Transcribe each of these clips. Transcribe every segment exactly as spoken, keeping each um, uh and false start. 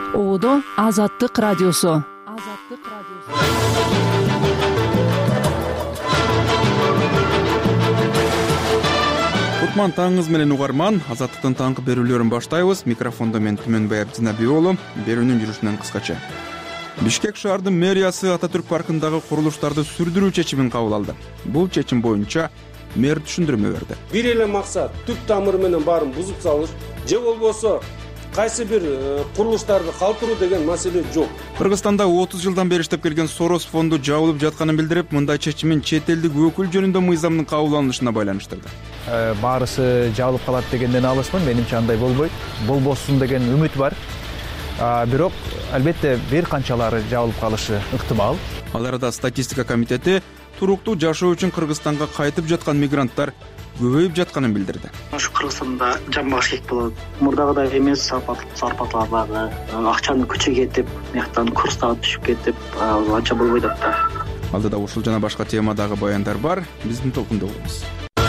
Оодо Азаттык радиосу. Азаттык радиосу. Кутман таңыңыз менен угарман. Азаттыктын таңкы берүүлөрүн баштайбыз. Микрофондо мен Түмөнбай Абдинабий уулу. Берүүнүн жүрүшүнөн кыскача. Бишкек шаардын мэриясы Ататүрк паркындагы курулуштарды сүрдүрүү чечимин кабыл алды. Бул чечим боюнча мэр түшүндүрмө берди. Бир эле максат түп тамыры менен баарын бузуп салыш, же болбосо кайсы бир курулуштарды калтыруу деген маселе жок. Кыргызстанда отуз жылдан бери иштеп келген Сорос фонду жабылып жатканын билдирип, мындай чечимин чет элдик өкүл жөнүндө мыйзамдын кабыл алынышына байланыштырды. Баарысы жабылып калат дегенден алысмын, менимче андай болбойт. Болбосун деген үмүт бар. Бирок албетте бир канчалары жабылып калышы ыктымал. Ал арада статистика комитети туруктуу жашоо үчүн Кыргызстанга кайтып жаткан мигранттар көбөйүп жатканын билдирди. Ушу Кыргызстанда жамбаш кек болот. Мурдагыдай эмес, зарплаталардагы акчаны күчө кетип, мыяктан курстар түшүп кетип, анча болбойт да. Алдыда ушул жана башка темадагы баяндар бар. Биздин толкунда болуңуз.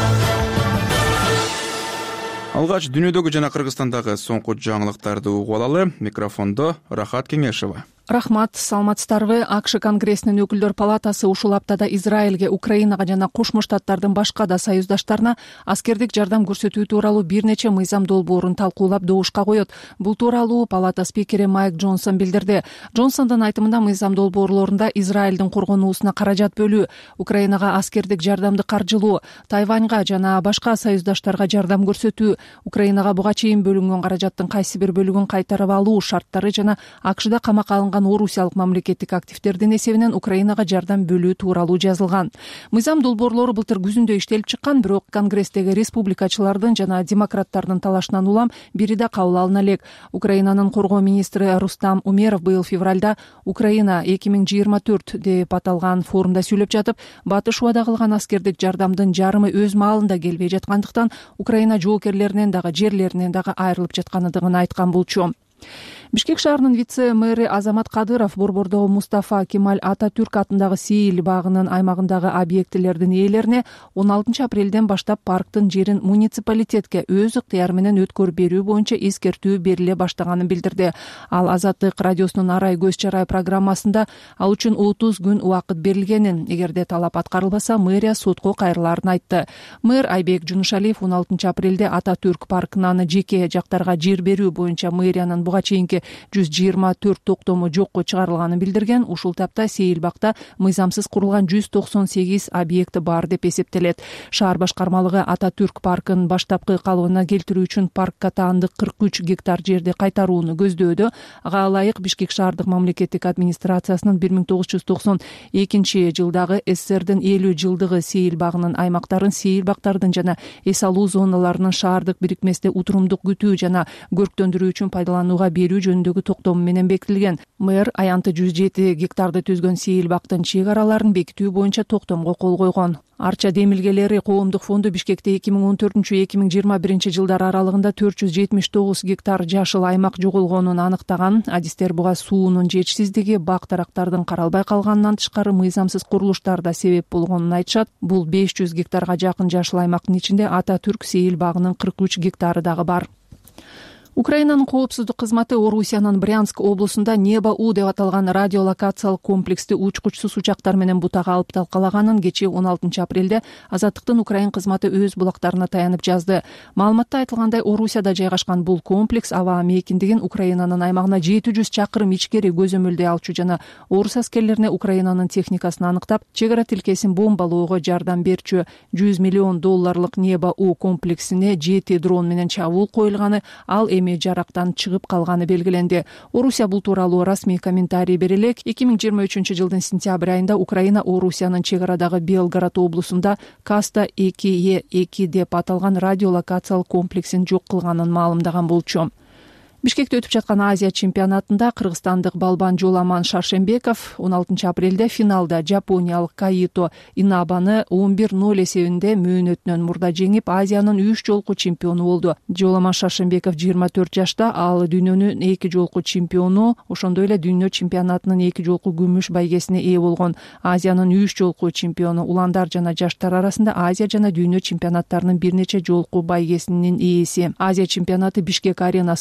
Алгач дүйнөдөгү жана Кыргызстандагы соңку жаңылыктарды угуп алалы. Микрофондо Рахат Кеңешова. Рахмат, саламатсыздарбы? АКШ Конгрессинин өкүлдөр палатасы ушул аптада Израилге, Украинага жана Кошмо Штаттардын башка да союздаштарына аскердик жардам көрсөтүү тууралуу бир нече мыйзам долбоорун талкуулап добушка коет. Бул тууралуу палата спикери Майк Джонсон билдирди. Джонсондун айтымында мыйзам долбоорлорунда Израилдин коргонуусуна каражат бөлүү, Украинага аскердик жардамды каржылоо, Тайваньга жана башка союздаштарга жардам көрсөтүү, Украинага буга чейин бөлүнгөн каражаттын кайсы бир бөлүгүн кайтарып алуу шарттары жана АКШда камакка алынган орусиялык мамлекеттик активдердин эсебинен Украинага жардам бөлүү тууралуу жазылган. Мыйзам долбоорлору былтыр күзүндө иштелип чыккан, бирок Конгресстеги республикачылардын жана демократтардын талашынан улам бири да кабыл алына элек. Украинанын коргоо министри Рустам Умеров быйыл февралда Украина эки миң жыйырма төрт деп аталган форумда сүйлөп жатып, батыш убада кылган аскердик жардамдын жарымы өз маалында келбей жаткандыктан Украина жоокерлеринен дагы жерлеринен дагы айрылып жаткандыгын айткан болчу. Бишкек шаарынын вице-мэри Азамат Кадыров борбордогу Мустафа Кемаль Ататүрк атындагы Сейил багынын аймагындагы объектилердин ээлерине он алтынчы апрелден баштап парктын жерин муниципалитетке өз ыктыяры менен өткөрүп берүү боюнча эскертүү бериле баштаганын билдирди. Ал Азаттык радиосунун Арай көз чарай программасында ал үчүн отуз күн убакыт берилгенин, эгерде талап аткарылбаса мэрия сотко кайрылаарын айтты. Мэр Айбек Жунушалиев он алтынчы апрелде Ататүрк паркынан жеке жактарга жер берүү боюнча мэриянын буга чейинки жүз жыйырма төрт токтому жокко чыгарылганын билдирген. Ушул тапта Сейилбакта мыйзамсыз курулган жүз токсон сегиз объект бар деп эсептелет. Шаар башкармалыгы Ататүрк паркын баштапкы калыбына келтирүү үчүн паркка таандык кырк үч гектар жерди кайтарууну көздөөдө. Ага ылайык Бишкек шаардык мамлекеттик администрациясынын бир миң тогуз жүз токсон экинчи жылдагы СССРдин элүү жылдыгы Сейил багынын аймактарын Сейилбактардын жана эс алуу зоналарынын шаардык бирикместе утурумдук күтүү жана көрктөндүрүү үчүн пайдаланууга берүү жөнүндөгү токтому менен бекитилген. Мэр аянты жүз жети гектарды түзгөн Сейилбактын чек араларын бекитүү боюнча токтомго кол койгон. Арча демилгелери коомдук фонду Бишкекте эки миң он төртүнчү эки миң жыйырма биринчи жылдар аралыгында төрт жүз жетимиш тогуз гектар жашыл аймак жоголгонун аныктаган. Адистер буга суунун жетишсиздиги, бак дарактардын каралбай калганынан тышкары мыйзамсыз курулуштар да себеп болгонун айтышат. Бул беш жүз гектарга жакын жашыл аймактын ичинде Ататүрк Сейил багынын кырк үч гектары дагы бар. Украинанын коопсуздук кызматы Орусиянын Брянск облусунда Небо-У деп аталган радиолокациялык комплексти учкучсуз учактар менен бутага алып талкалаганын кечээ он алтынчы апрелде Азаттыктын Украин кызматы өз булактарына таянып жазды. Маалыматта айтылгандай, Орусияда жайгашкан бул комплекс аба мейкиндигин Украинанын аймагына жети жүз чакырым ичкери көзөмөлдөй алчу жана орус аскерлерине Украинанын техникасын аныктап, чек ара тилкесин бомбалоого жардам берчү. жүз миллион долларлык Небо-У комплексине жети дрон менен чабуул коюлганы, ал эми жарактан чыгып калганы белгиленди. Орусия бул тууралуу расмий комментарий бере элек. эки миң жыйырма үчүнчү жылдын сентябрь айында Украина Орусиянын чек арадагы Белгород облусунда Каста эки Е эки деп аталган радиолокациялык комплексин жок кылганын маалымдаган болчу. Бишкекте өтүп жаткан Азия чемпионатында кыргызстандык балбан Жоламан Шаршембеков он алтынчы апрелде финалда жапониялык Каито Инабаны он бир ноль эсебинде мөөнөтүнөн мурда жеңип, Азиянын үч жолку чемпиону болду. Жоламан Шаршембеков жыйырма төрт жашта, ал дүйнөнүн эки жолку чемпиону, ошондой эле дүйнө чемпионатынын эки жолку күмүш байгесине ээ болгон. Азиянын үч жолку чемпиону, уландар жана жаштар арасында Азия жана дүйнө чемпионаттарынын бир нече жолку байгесинин ээси. Азия чемпионаты Бишкек арена спорт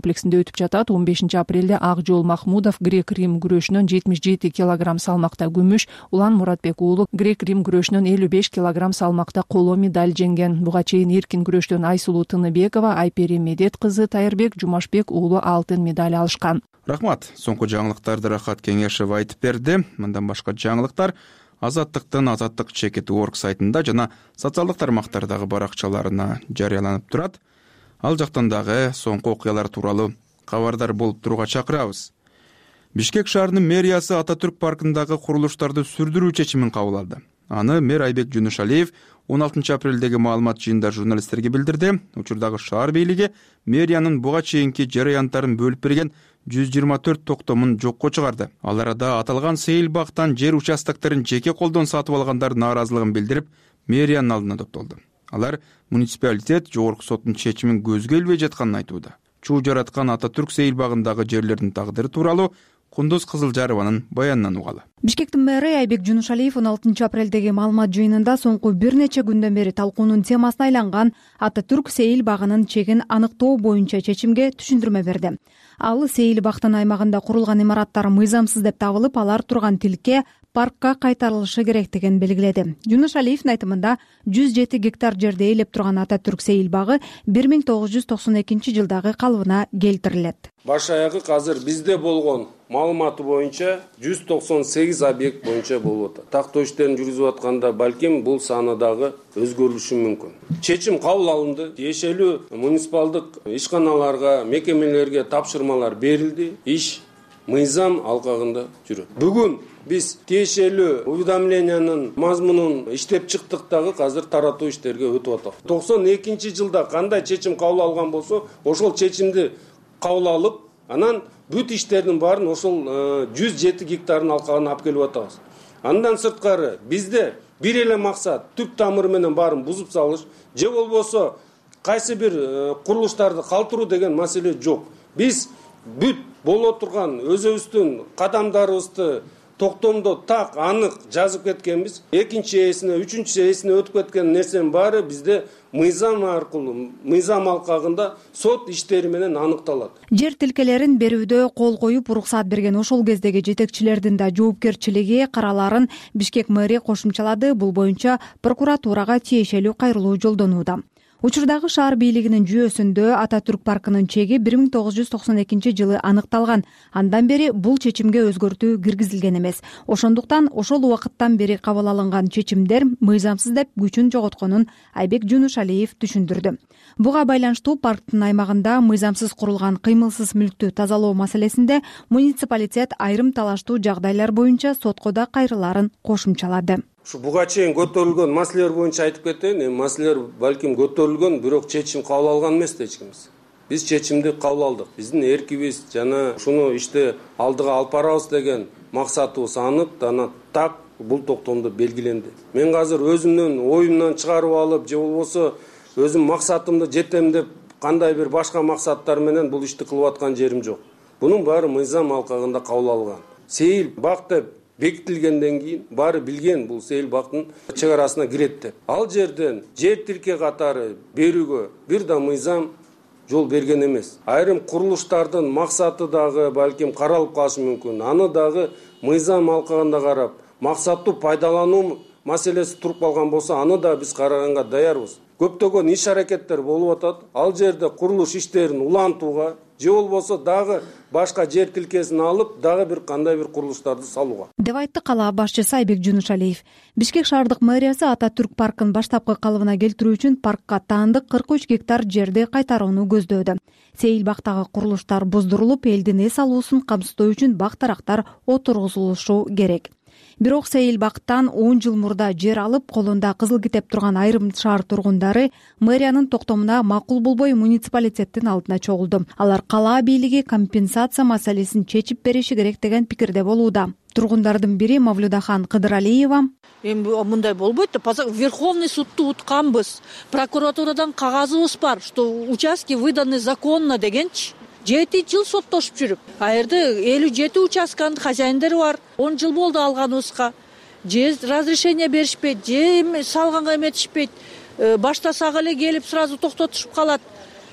комплексинде өтүп жатат. он бешинчи апрелде Акжол Махмудов грек-рим күрөшүнөн жетимиш жети килограмм салмакта күмүш, Улан Муратбек уулу грек-рим күрөшүнөн элүү беш килограмм салмакта коло медаль жеңген. Буга чейин эркин күрөштөн Айсулуу Тыныбекова, Айпери Медет кызы Тайырбек Жумашбек уулу алтын медаль алышкан. Рахмат. Соңку жаңылыктарды Рахат Кеңешева айтып берди. Мындан башка жаңылыктар Азаттыктын азаттык чекит точка орг сайтында жана социалдык тармактардагы баракчаларына жарыяланып турат. Ал жактан дагы соңку окуялар тууралуу кабардар болуп турууга чакырабыз. Бишкек шаарынын мэриясы Ататүрк паркындагы курулуштарды сүрдүрүү чечимин кабыл алды. Аны мэр Айбек Жунушалиев он алтынчы апрелдеги маалымат жыйынында журналисттерге билдирди. Учурдагы шаар бийлиги мэриянын буга чейинки жарыянттарын бөлүп берген жүз жыйырма төрт токтомун жокко чыгарды. Ал арада аталган сейил бактан жер участокторун жеке колдон сатып алгандар нааразылыгын билдирип, мэриянын алдына топтолду. Алар муниципалитет жогорку соттун чечимин көзгө илбей жатканын айтууда. Чуу жараткан Ататүрк сейил багындагы жерлердин тагдыры тууралуу Кундуз Кызылжарованын баянынан угалы. Бишкектин мэри Айбек Жунушалиев он алтынчы апрелдеги маалымат жыйынында соңку бир нече күндөн бери талкуунун темасына айланган Ататүрк сейил багынын чегин аныктоо боюнча чечимге түшүндүрмө берди. Ал сейил бактын аймагында курулган имараттар мыйзамсыз деп табылып, алар турган тилке паркка кайтарылышы керектигин белгиледи. Жунушалиевдин айтымында жүз жети гектар жерде ээлеп турган Ататүрк сейил багы бир миң тогуз жүз токсон экинчи жылдагы калыбына келтирилет. Баш аягы азыр бизде болгон маалыматы боюнча жүз токсон сегиз объект боюнча болуп атат. Тактоо иштерин жүргүзүп атканда балким бул саны дагы өзгөрүлүшү мүмкүн. Чечим кабыл алынды. Тиешелүү муниципалдык ишканаларга, мекемелерге тапшырмалар берилди. Иш мыйзам алкагында жүрөт. Бүгүн биз тиешелүү уведомлениянын мазмунун иштеп чыктык дагы азыр таратуу иштерге өтүп атат. токсон экинчи жылда кандай чечим кабыл алган болсо, ошол чечимди кабыл алып, анан бүт иштердин баарын ошол жүз жети гектардын алкагына алып келип атабыз. Андан сырткары бизде бир эле максат түп тамыры менен баарын бузуп салыш, же болбосо кайсы бир курулуштарды калтыруу деген маселе жок. Биз бүт боло турган өзүбүздүн кадамдарыбызды токтомдо так анык жазып кеткенбиз. Экинчи эсине, үчүнчү эсине өтүп кеткен нерсенин баары бизде мыйзам аркылуу, мыйзам алкагында сот иштери менен аныкталат. Жер тилкелерин берүүдө кол коюп уруксаат берген ошол кездеги жетекчилердин да жоопкерчилиги караларын Бишкек мэри кошумчалады. Бул боюнча прокуратурага тиешелүү кайрылуу жолдонууда. Учурдагы шаар бийлигинин жүйөсүндө Ататүрк паркынын чеги бир миң тогуз жүз токсон экинчи жылы аныкталган. Андан бери бул чечимге өзгөртүү киргизилген эмес. Ошондуктан ошол убакыттан бери кабыл алынган чечимдер мыйзамсыз деп күчүн жоготконун Айбек Жунушалиев түшүндүрдү. Буга байланыштуу парктын аймагында мыйзамсыз курулган кыймылсыз мүлктү тазалоо маселесинде муниципалитет айрым талаштуу жагдайлар боюнча сотко да кайрыларын кошумчалады. Ушу буга чейин көтөрүлгөн маселелер боюнча айтып кетейин. Эми маселелер балким көтөрүлгөн, бирок чечим кабыл алган эмес да эч кимиз. Биз чечимди кабыл алдык. Биздин эркибиз жана ушуну ишти алдыга алып барабыз деген максатыбыз анык, жана так бул токтомдо белгиленди. Мен азыр өзүмдүн оюмдан чыгарып алып, же болбосо өзүм максатымды жетем деп кандай бир башка максаттар менен бул ишти кылып аткан жерим жок. Бунун баары мыйзам алкагында кабыл алган. Сейил бак деп бекитилгенден кийин баары билген бул сейил бактын чек арасына кирет деп. Ал жерден жер тилке катары берүүгө бир да мыйзам жол берген эмес. Айрым курулуштардын максаты дагы балким каралып калышы мүмкүн. Аны дагы мыйзам алкагында карап, максаттуу пайдалануу маселеси туруп калган болсо, аны да биз караганга даярбыз. Көптөгөн иш аракеттер болуп атат. Ал жерде курулуш иштерин улантууга, же болбосо дагы башка жер тилкесин алып, дагы бир кандай бир курулуштарды салууга деп айтты кала башчысы Айбек Жунушалиев. Бишкек шаардык мэриясы Ататүрк паркын баштапкы калыбына келтирүү үчүн паркка таандык кырк үч гектар жерди кайтарууну көздөөдө. Сейил бактагы курулуштар буздурулуп, элдин эс алуусун камсыздоо үчүн бак тарактар отургузулушу керек. Бирок сейил бактан он жыл мурда жер алып, колунда кызыл китеп турган айрым шаар тургундары мэриянын токтомуна макул болбой муниципалитеттин алдына чогулду. Алар кала бийлиги компенсация маселесин чечип бериши керек деген пикирде болууда. Тургундардын бири Мавлюдахан Кыдыралиева: эми мындай болбойт да, Верховный судту утканбыз, прокуратурадан кагазыбыз бар, что участки выданы законно дегенчи. жети жыл соттошуп жүрүп, а жерде элүү жети участканын хозяиндери бар. он жыл болду алганыбызга. Же разрешение беришпейт, же салганга эметишпейт. Баштасак эле келип сразу токтотушуп калат.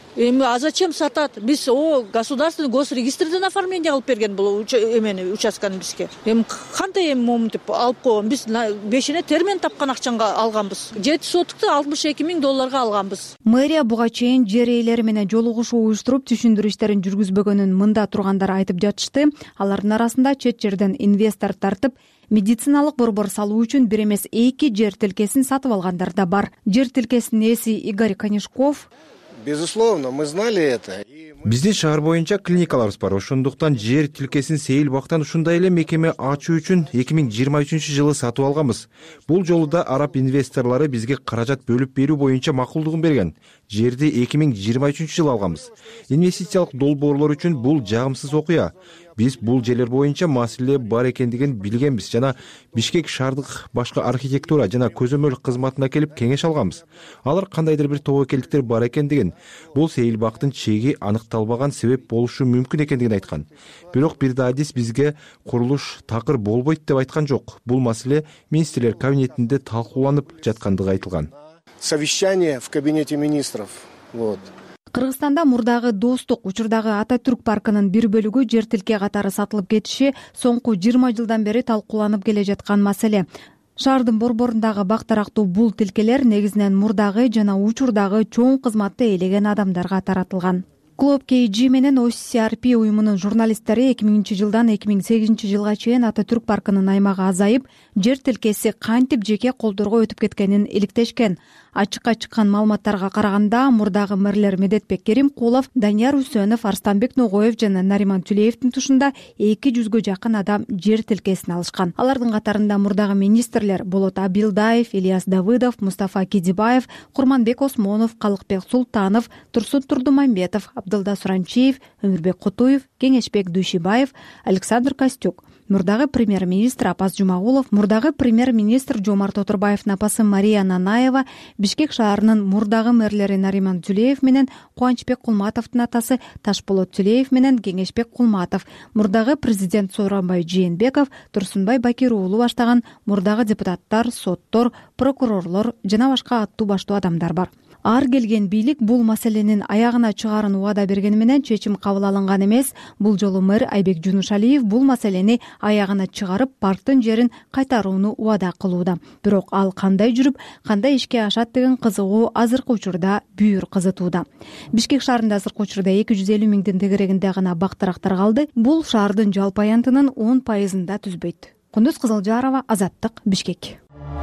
эми а зачем сатат? Биз о государственный госрегистрден оформление кылып берген бул эмени участканы бизге. Эми кандай эми моментип алып койгон? Биз бешине термен тапкан акчанга алганбыз. жети сотукту алтымыш эки миң долларга алганбыз. Мэрия буга чейин жер ээлери менен жолугушуу уюштуруп түшүндүрүү иштерин жүргүзбөгөнүн мында тургандар айтып жатышты. Алардын арасында чет жерден инвестор тартып медициналык борбор салуу үчүн бир эмес эки жер тилкесин сатып алгандар да бар. Жер тилкесинин ээси Игорь Конешков: безусловно, мы знали это. Биздин шаар боюнча клиникаларыбыз бар. Ошондуктан жер тилкесин Сейил бактан ушундай эле мекеме ачуу үчүн эки миң жыйырма үчүнчү жылы сатып алганбыз. Бул жолу да араб инвесторлору бизге каражат бөлүп берүү боюнча макулдугун берген. Жерди эки миң жыйырма үчүнчү жылы алганбыз. Инвестициялык долбоорлор үчүн бул жагымсыз окуя. Биз бул жерлер боюнча маселе бар экендигин билгенбиз жана Бишкек шаардык башкы архитектура жана көзөмөл кызматына келип кеңеш алганбыз. Алар кандайдыр бир тобокелдиктер бар экендигин, бул Сейил бактын чеги аныкталбаган себеп болушу мүмкүн экендигин айткан. Бирок бир да адис бизге курулуш такыр болбойт деп айткан жок. Бул маселе министрлер кабинетинде талкууланып жаткандыгы айтылган. Совещание в кабинете министров. Вот. Кыргызстанда мурдагы Достук учурдагы Ататүрк паркынын бир бөлүгү жер тилке катары сатылып кетиши соңку жыйырма жылдан бери талкууланып келе жаткан маселе. Шаардын борборундагы бак тарактуу бул тилкелер негизинен мурдагы жана учурдагы чоң кызматты ээлеген адамдарга таратылган. Клуб кей джи менен о си ар пи уюмунун журналисттери эки миңинчи жылдан эки миң сегизинчи жылга чейин Ататүрк паркынын аймагы азайып, жер тилкеси кантип жеке колдорго өтүп кеткенин иликтешкен. Ачыкка чыккан маалыматтарга караганда, мурдагы мэрлер Медетбек Керимкулов, Данияр Үсөнов, Арстанбек Ногоев жана Нариман Түлеевдин тушунда эки жүзгө жакын адам жер тилкесин алышкан. Алардын катарында мурдагы министрлер Болот Абилдаев, Ильяс Давыдов, Мустафа Кидибаев, Курманбек Осмонов, Калыкбек Султанов, Турсун Турдумамбетов, Абдылда Суранчиев, Өмүрбек Кутуев, Кеңешбек Дүйшибаев, Александр Костюк, мурдагы премьер-министр Апаз Жумагулов, мурдагы премьер-министр Жомарт Отурбаевдин апасы Мария Нанаева, Бишкек шаарынын мурдагы мэрлери Нариман Түлеев менен Кубанычбек Кулматовдун атасы Ташболот Түлеев менен Кеңешбек Кулматов, мурдагы президент Сооронбай Жээнбеков, Турсунбай Бакир уулу баштаган мурдагы депутаттар, соттор, прокурорлор жана башка аттуу баштуу адамдар бар. Ар келген бийлик бул маселенин аягына чыгарын убада бергени менен чечим кабыл алынган эмес. Бул жолу мэр Айбек Жунушалиев бул маселени аягына чыгарып, парктын жерин кайтарууну убада кылууда. Бирок ал кандай жүрүп, кандай ишке ашат деген кызыгуу азыркы учурда бүйүр кызытууда. Бишкек шаарында азыркы учурда эки жүз элүү миңдин тегерегинде гана бак тарактар калды. Бул шаардын жалпы аянтынын он пайызында түзбөйт. Кундуз Кызылжарова, Азаттык, Бишкек.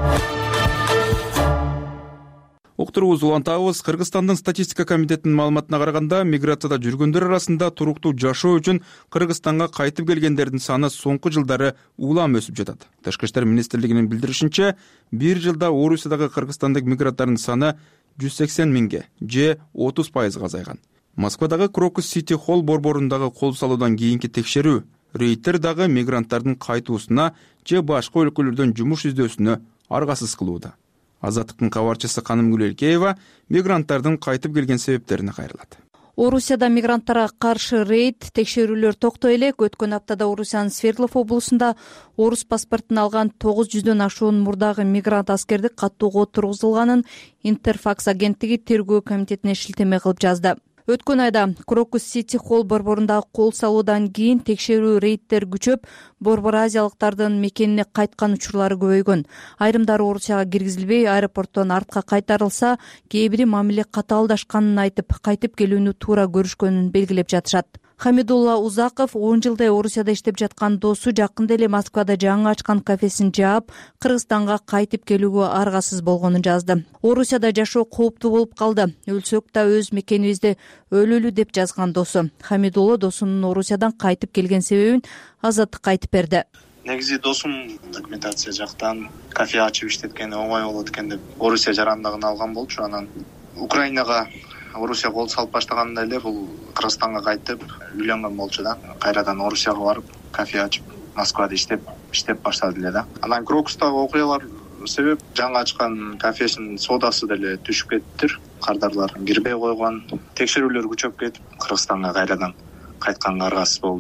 Уктуруубузду улантабыз. Кыргызстандын статистика комитетинин маалыматына караганда, миграцияда жүргөндөр арасында туруктуу жашоо үчүн Кыргызстанга кайтып келгендердин саны соңку жылдары улам өсүп жатат. Тышкы иштер министрлигинин билдиришинче, бир жылда Орусиядагы кыргызстандык мигранттардын саны жүз сексен миңге, же отуз пайызга азайган. Москвадагы Крокус Сити Холл борборундагы кол салуудан кийинки текшерүү рейдтер дагы мигранттардын кайтуусуна же башка өлкөлөрдөн жумуш издөөсүнө аргасыз кылууда. Азаттыктын кабарчысы Канымгүл Элкеева мигранттардын кайтып келген себептерине кайрылат. Орусияда мигранттарга каршы рейд текшерүүлөр токтой элек. Өткөн аптада Орусиянын Свердлов облусунда орус паспортун алган тогуз жүздөн ашуун мурдагы мигрант аскерди каттоого тургузулганын Интерфакс агенттиги тергөө комитетине шилтеме кылып жазды. Өткөн айда Крокус Сити Холл борборундагы кол салуудан кийин текшерүү рейдтер күчөп, борбор азиялыктардын мекенине кайткан учурлары көбөйгөн. Айрымдары Орусияга киргизилбей, аэропорттон артка кайтарылса, кээ бири мамиле катаалдашканын айтып, кайтып келүүнү туура көрүшкөнүн белгилеп жатышат. Хамидулла Узаков он жылдай Орусияда иштеп жаткан досу жакында эле Москвада жаңы ачкан кафесин жаап, Кыргызстанга кайтып келүүгө аргасыз болгонун жазды. Орусияда жашоо кооптуу болуп калды. Өлсөк да өз мекенибизде өлөлү деп жазган досу. Хамидулла досунун Орусиядан кайтып келген себебин Азаттыкка айтып берди. Негизи досум документация жактан кафе ачып иштеткени оңой болот экен деп Орусия жарандыгын алган болчу. Анан Украинага Орусия кол салып баштаганда эле бул Кыргызстанга кайтып үйлөнгөн болчу да. Кайрадан Орусияга барып, кафе ачып, Москвада иштеп, иштеп баштады эле да. Анан Крокустагы окуялар себеп жаңы ачкан кафесинин содасы деле түшүп кеттир. Кардарлар кирбей койгон, текшерүүлөр күчөп кетип, Кыргызстанга кайрадан кайтканга аргасыз болду да.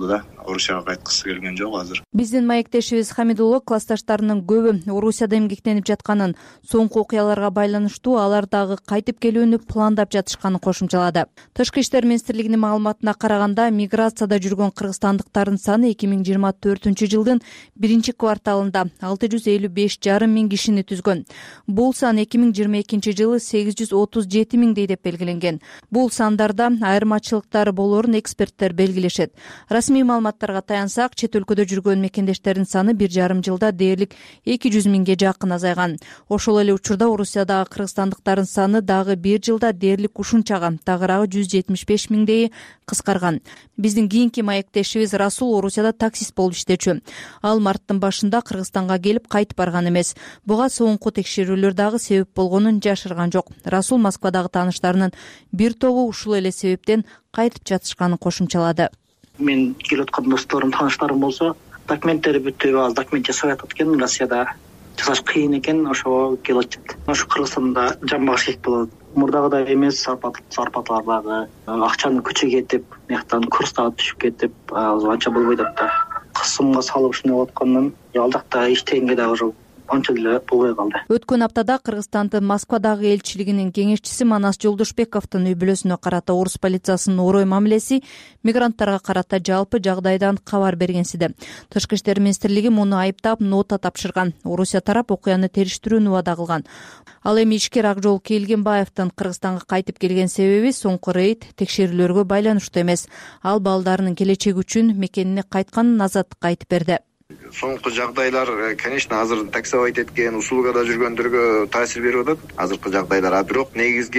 Орусияга кайткысы келген жок азыр. Биздин маектешибиз Хамидулло классташтарынын көбү Орусияда эмгектенип жатканын, соңку окуяларга байланыштуу алар дагы кайтып келүүнү пландап жатышканын кошумчалады. Тышкы иштер министрлигинин маалыматына караганда, миграцияда жүргөн кыргызстандыктардын саны эки миң жыйырма төртүнчү жылдын биринчи кварталында алты жүз элүү беш жарым миң кишини түзгөн. Бул сан эки миң жыйырма экинчи жылы сегиз жүз отуз жети миңдей деп белгиленген. Бул сандарда айырмачылыктар болоорун эксперттер белгилешет. Расмий маалыматтарга таянсак, чет өлкөдө жүргөн мекендештердин саны бир жарым жылда дээрлик эки жүз миңге жакын азайган. Ошол эле учурда Орусиядагы кыргызстандыктардын саны дагы бир жылда дээрлик ушунчага, тагыраагы жүз жетимиш беш миңдей кыскарган. Биздин кийинки маектешибиз Расул Орусияда таксист болуп иштечү. Ал марттын башында Кыргызстанга келип кайтып барган эмес. Буга соңку текшерүүлөр дагы себеп болгонун жашырган жок. Расул Москвадагы тааныштарынын бир тобу ушул эле себептен кайтып жатышканын кошумчалады. Мен келип аткан досторум, тааныштарым болсо, документтери бүтүп, азыр документ жасап атат экен. Россияда жасаш кыйын экен, ошого келип атат. Ошо Кыргызстанда жан багыш керек болот. Мурдагыдай эмес, зарплаталар дагы, акчаны көчөгө кетип, мыяктан курстага түшүп кетип, анча болбойт да. Кысымга салып ушундай болуп аткандан, ал жакта иштегенге дагы уже анча деле болбой калды. Өткөн аптада Кыргызстандын Москвадагы элчилигинин кеңешчиси Манас Жолдошбековдун үй бүлөсүнө карата орус полициясынын орой мамилеси мигранттарга карата жалпы жагдайдан кабар бергенсиде. Тышкы иштер министрлиги муну айыптап, нота тапшырган. Орусия тарап окуяны териштирүүнү убада кылган. Ал эми ишкер Акжол Келгенбаевдин Кыргызстанга кайтып келген себеби соңку рейд текшерүүлөргө байланыштуу эмес. Ал балдарынын келечеги үчүн мекенине кайтканын азаттыкка айтып берди. Соңку жагдайлар, конечно, азыр таксовать эткен, услугада жүргөндөргө таасир берип атат. Азыркы жагдайлар, а бирок негизги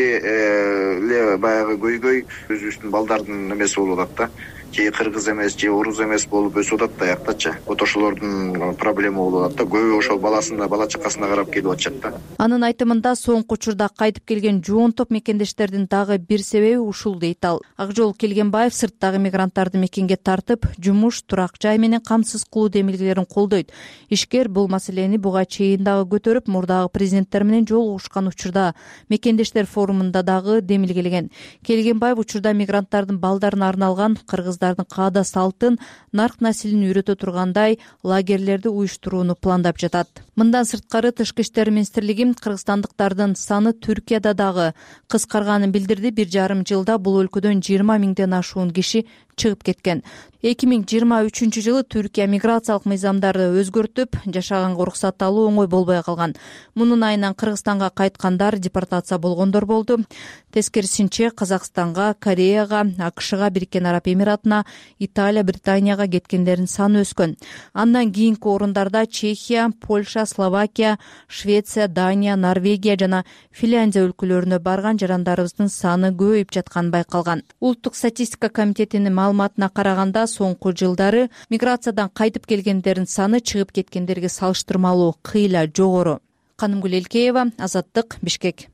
эле баягы көйгөй өзүбүздүн балдардын эмеси болуп атат да. Же кыргыз эмес, же орус эмес болуп өсүп атат да яктачы. Вот ошолордун проблема болуп атат да. Көбү ошол баласына, бала чакасына карап келип атышат да. Анын айтымында соңку учурда кайтып келген жоон топ мекендештердин дагы бир себеби ушул дейт ал. Акжол Келгенбаев сырттагы мигранттарды мекенге тартып, жумуш, турак жай менен камсыз кылуу демилгелерин колдойт. Ишкер бул маселени буга чейин дагы көтөрүп, мурдагы президенттер менен жолугушкан учурда мекендештер форумунда дагы демилгелеген. Келгенбаев учурда мигранттардын балдарына арналган кыргыздардын каада салтын, нарк населин үйрөтө тургандай лагерлерди уюштурууну пландап жатат. Мындан сырткары Тышкы иштер министрлиги кыргызстандыктардын саны Түркияда дагы кыскарганын билдирди. Бир жарым жылда бул өлкөдөн жыйырма миңден ашуун киши чыгып кеткен. эки миң жыйырма үчүнчү жылы Түркия миграциялык мыйзамдарды өзгөртүп, жашаганга уруксат алуу оңой болбой калган. Мунун айынан Кыргызстанга кайткандар депортация болгондор болду. Тескерисинче Казакстанга, Кореяга, АКШга, Бириккен Араб Эмиратына, Италия, Британияга кеткендердин саны өскөн. Андан кийинки орундарда Чехия, Польша, Словакия, Швеция, Дания, Норвегия жана Финляндия өлкөлөрүнө барган жарандарыбыздын саны көбөйүп жатканы байкалган. Улуттук статистика комитетинин маалыматына караганда, соңку жылдары миграциядан кайтып келгендердин саны чыгып кеткендерге салыштырмалуу кыйла жогору. Канымгүл Элкеева, Азаттык, Бишкек.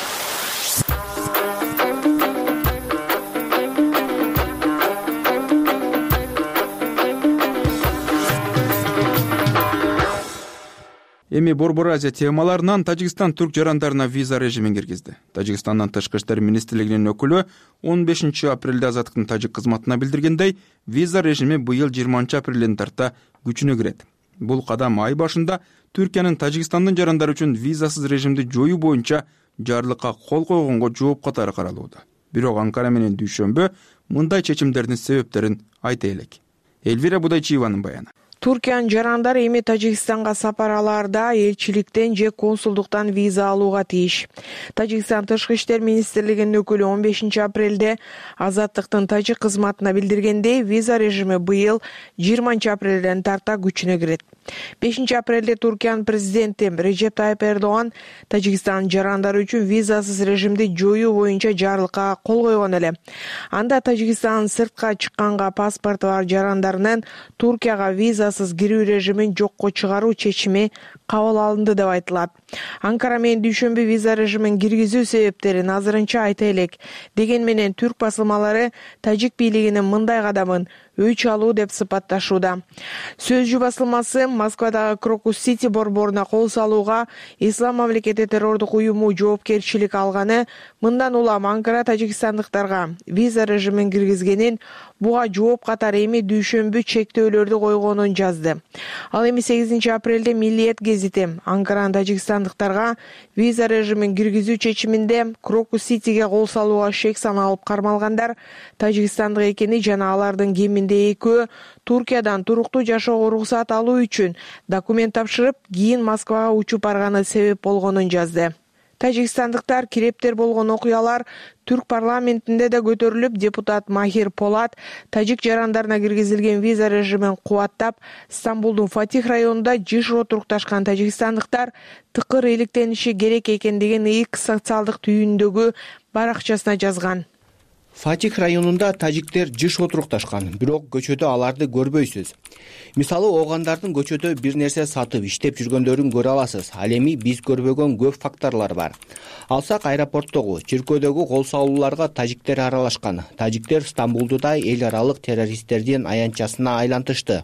Эми Борбор Азия темаларынан Тажикстан түрк жарандарына виза режимин киргизди. Тажикстандын Тышкы иштер министрлигинин өкүлү он бешинчи апрелде Азаттыктын тажик кызматына билдиргендей, виза режими быйыл жыйырманчы апрелден тарта күчүнө кирет. Бул кадам ай башында Түркиянын Тажикстандын жарандары үчүн визасыз режимди жоюу боюнча жарлыкка кол койгонго жооп катары каралууда. Бирок Анкара менен дүйшөмбү мындай чечимдердин себептерин айта элек. Элвира Будайчиеванын баяны. Түркиянын жарандары эми Тажикстанга сапар алаарда элчиликтен же консулдуктан виза алууга тийиш. Тажикстан Тышкы иштер министрлигинин өкүлү он бешинчи апрелде Азаттыктын тажик кызматына билдиргендей, виза режими быйыл жыйырманчы апрелден тарта күчүнө кирет. бешинчи апрелде Туркиянын президенти Режеп Тайып Эрдоган Тажикстан жарандары үчүн визасыз режимди жоюу боюнча жарлыкка кол койгон эле. Анда Тажикстан сыртка чыкканга паспорту бар жарандарынын Туркияга визасыз кирүү режимин жокко чыгаруу чечими кабыл алынды деп айтылат. Анкара менен дүйшөмбү виза режимин киргизүү себептерин азырынча айта элек. Деген менен түрк басылмалары тажик бийлигинин мындай кадамын өч алуу деп сыпатташууда. Сөз жу басылмасы Москвадагы Крокус Сити борборуна кол салууга Ислам мамлекети террордук уюму жоопкерчилик алганы, мындан улам Анкара тажикстандыктарга виза режимин киргизгенин, буга жооп катары эми дүйшөмбү чектөөлөрдү койгонун жазды. Ал эми сегизинчи апрелде Миллиет гезити Анкаранын тажикстандыктарга виза режимин киргизүү чечиминде Крокус Ситиге кол салууга шек саналып кармалгандар тажикстандык экени жана алардын кеминде экөө Туркиядан туруктуу жашоого уруксат алуу үчүн документ тапшырып, кийин Москвага учуп барганы себеп болгонун жазды. Тажикстандыктар кирептер болгон окуялар Түрк парламентинде да көтөрүлүп, депутат Махир Полат тажик жарандарына киргизилген виза режимин кубаттап, Стамбулдун Фатих районунда жыш отурукташкан тажикстандыктар тыкыр иликтениши керек экендигин X социалдык түйүндөгү баракчасына жазган. Фатих районунда тажиктер жыш отурукташкан, бирок көчөдө аларды көрбөйсүз. Мисалы, оогандардын көчөдө бир нерсе сатып иштеп жүргөндөрүн көрө аласыз. Ал эми биз көрбөгөн көп факторлор бар. Алсак, аэропорттогу, чиркөөдөгү кол салууларга тажиктер аралашкан. Тажиктер Стамбулду да эл аралык террористтердин аянтчасына айлантышты,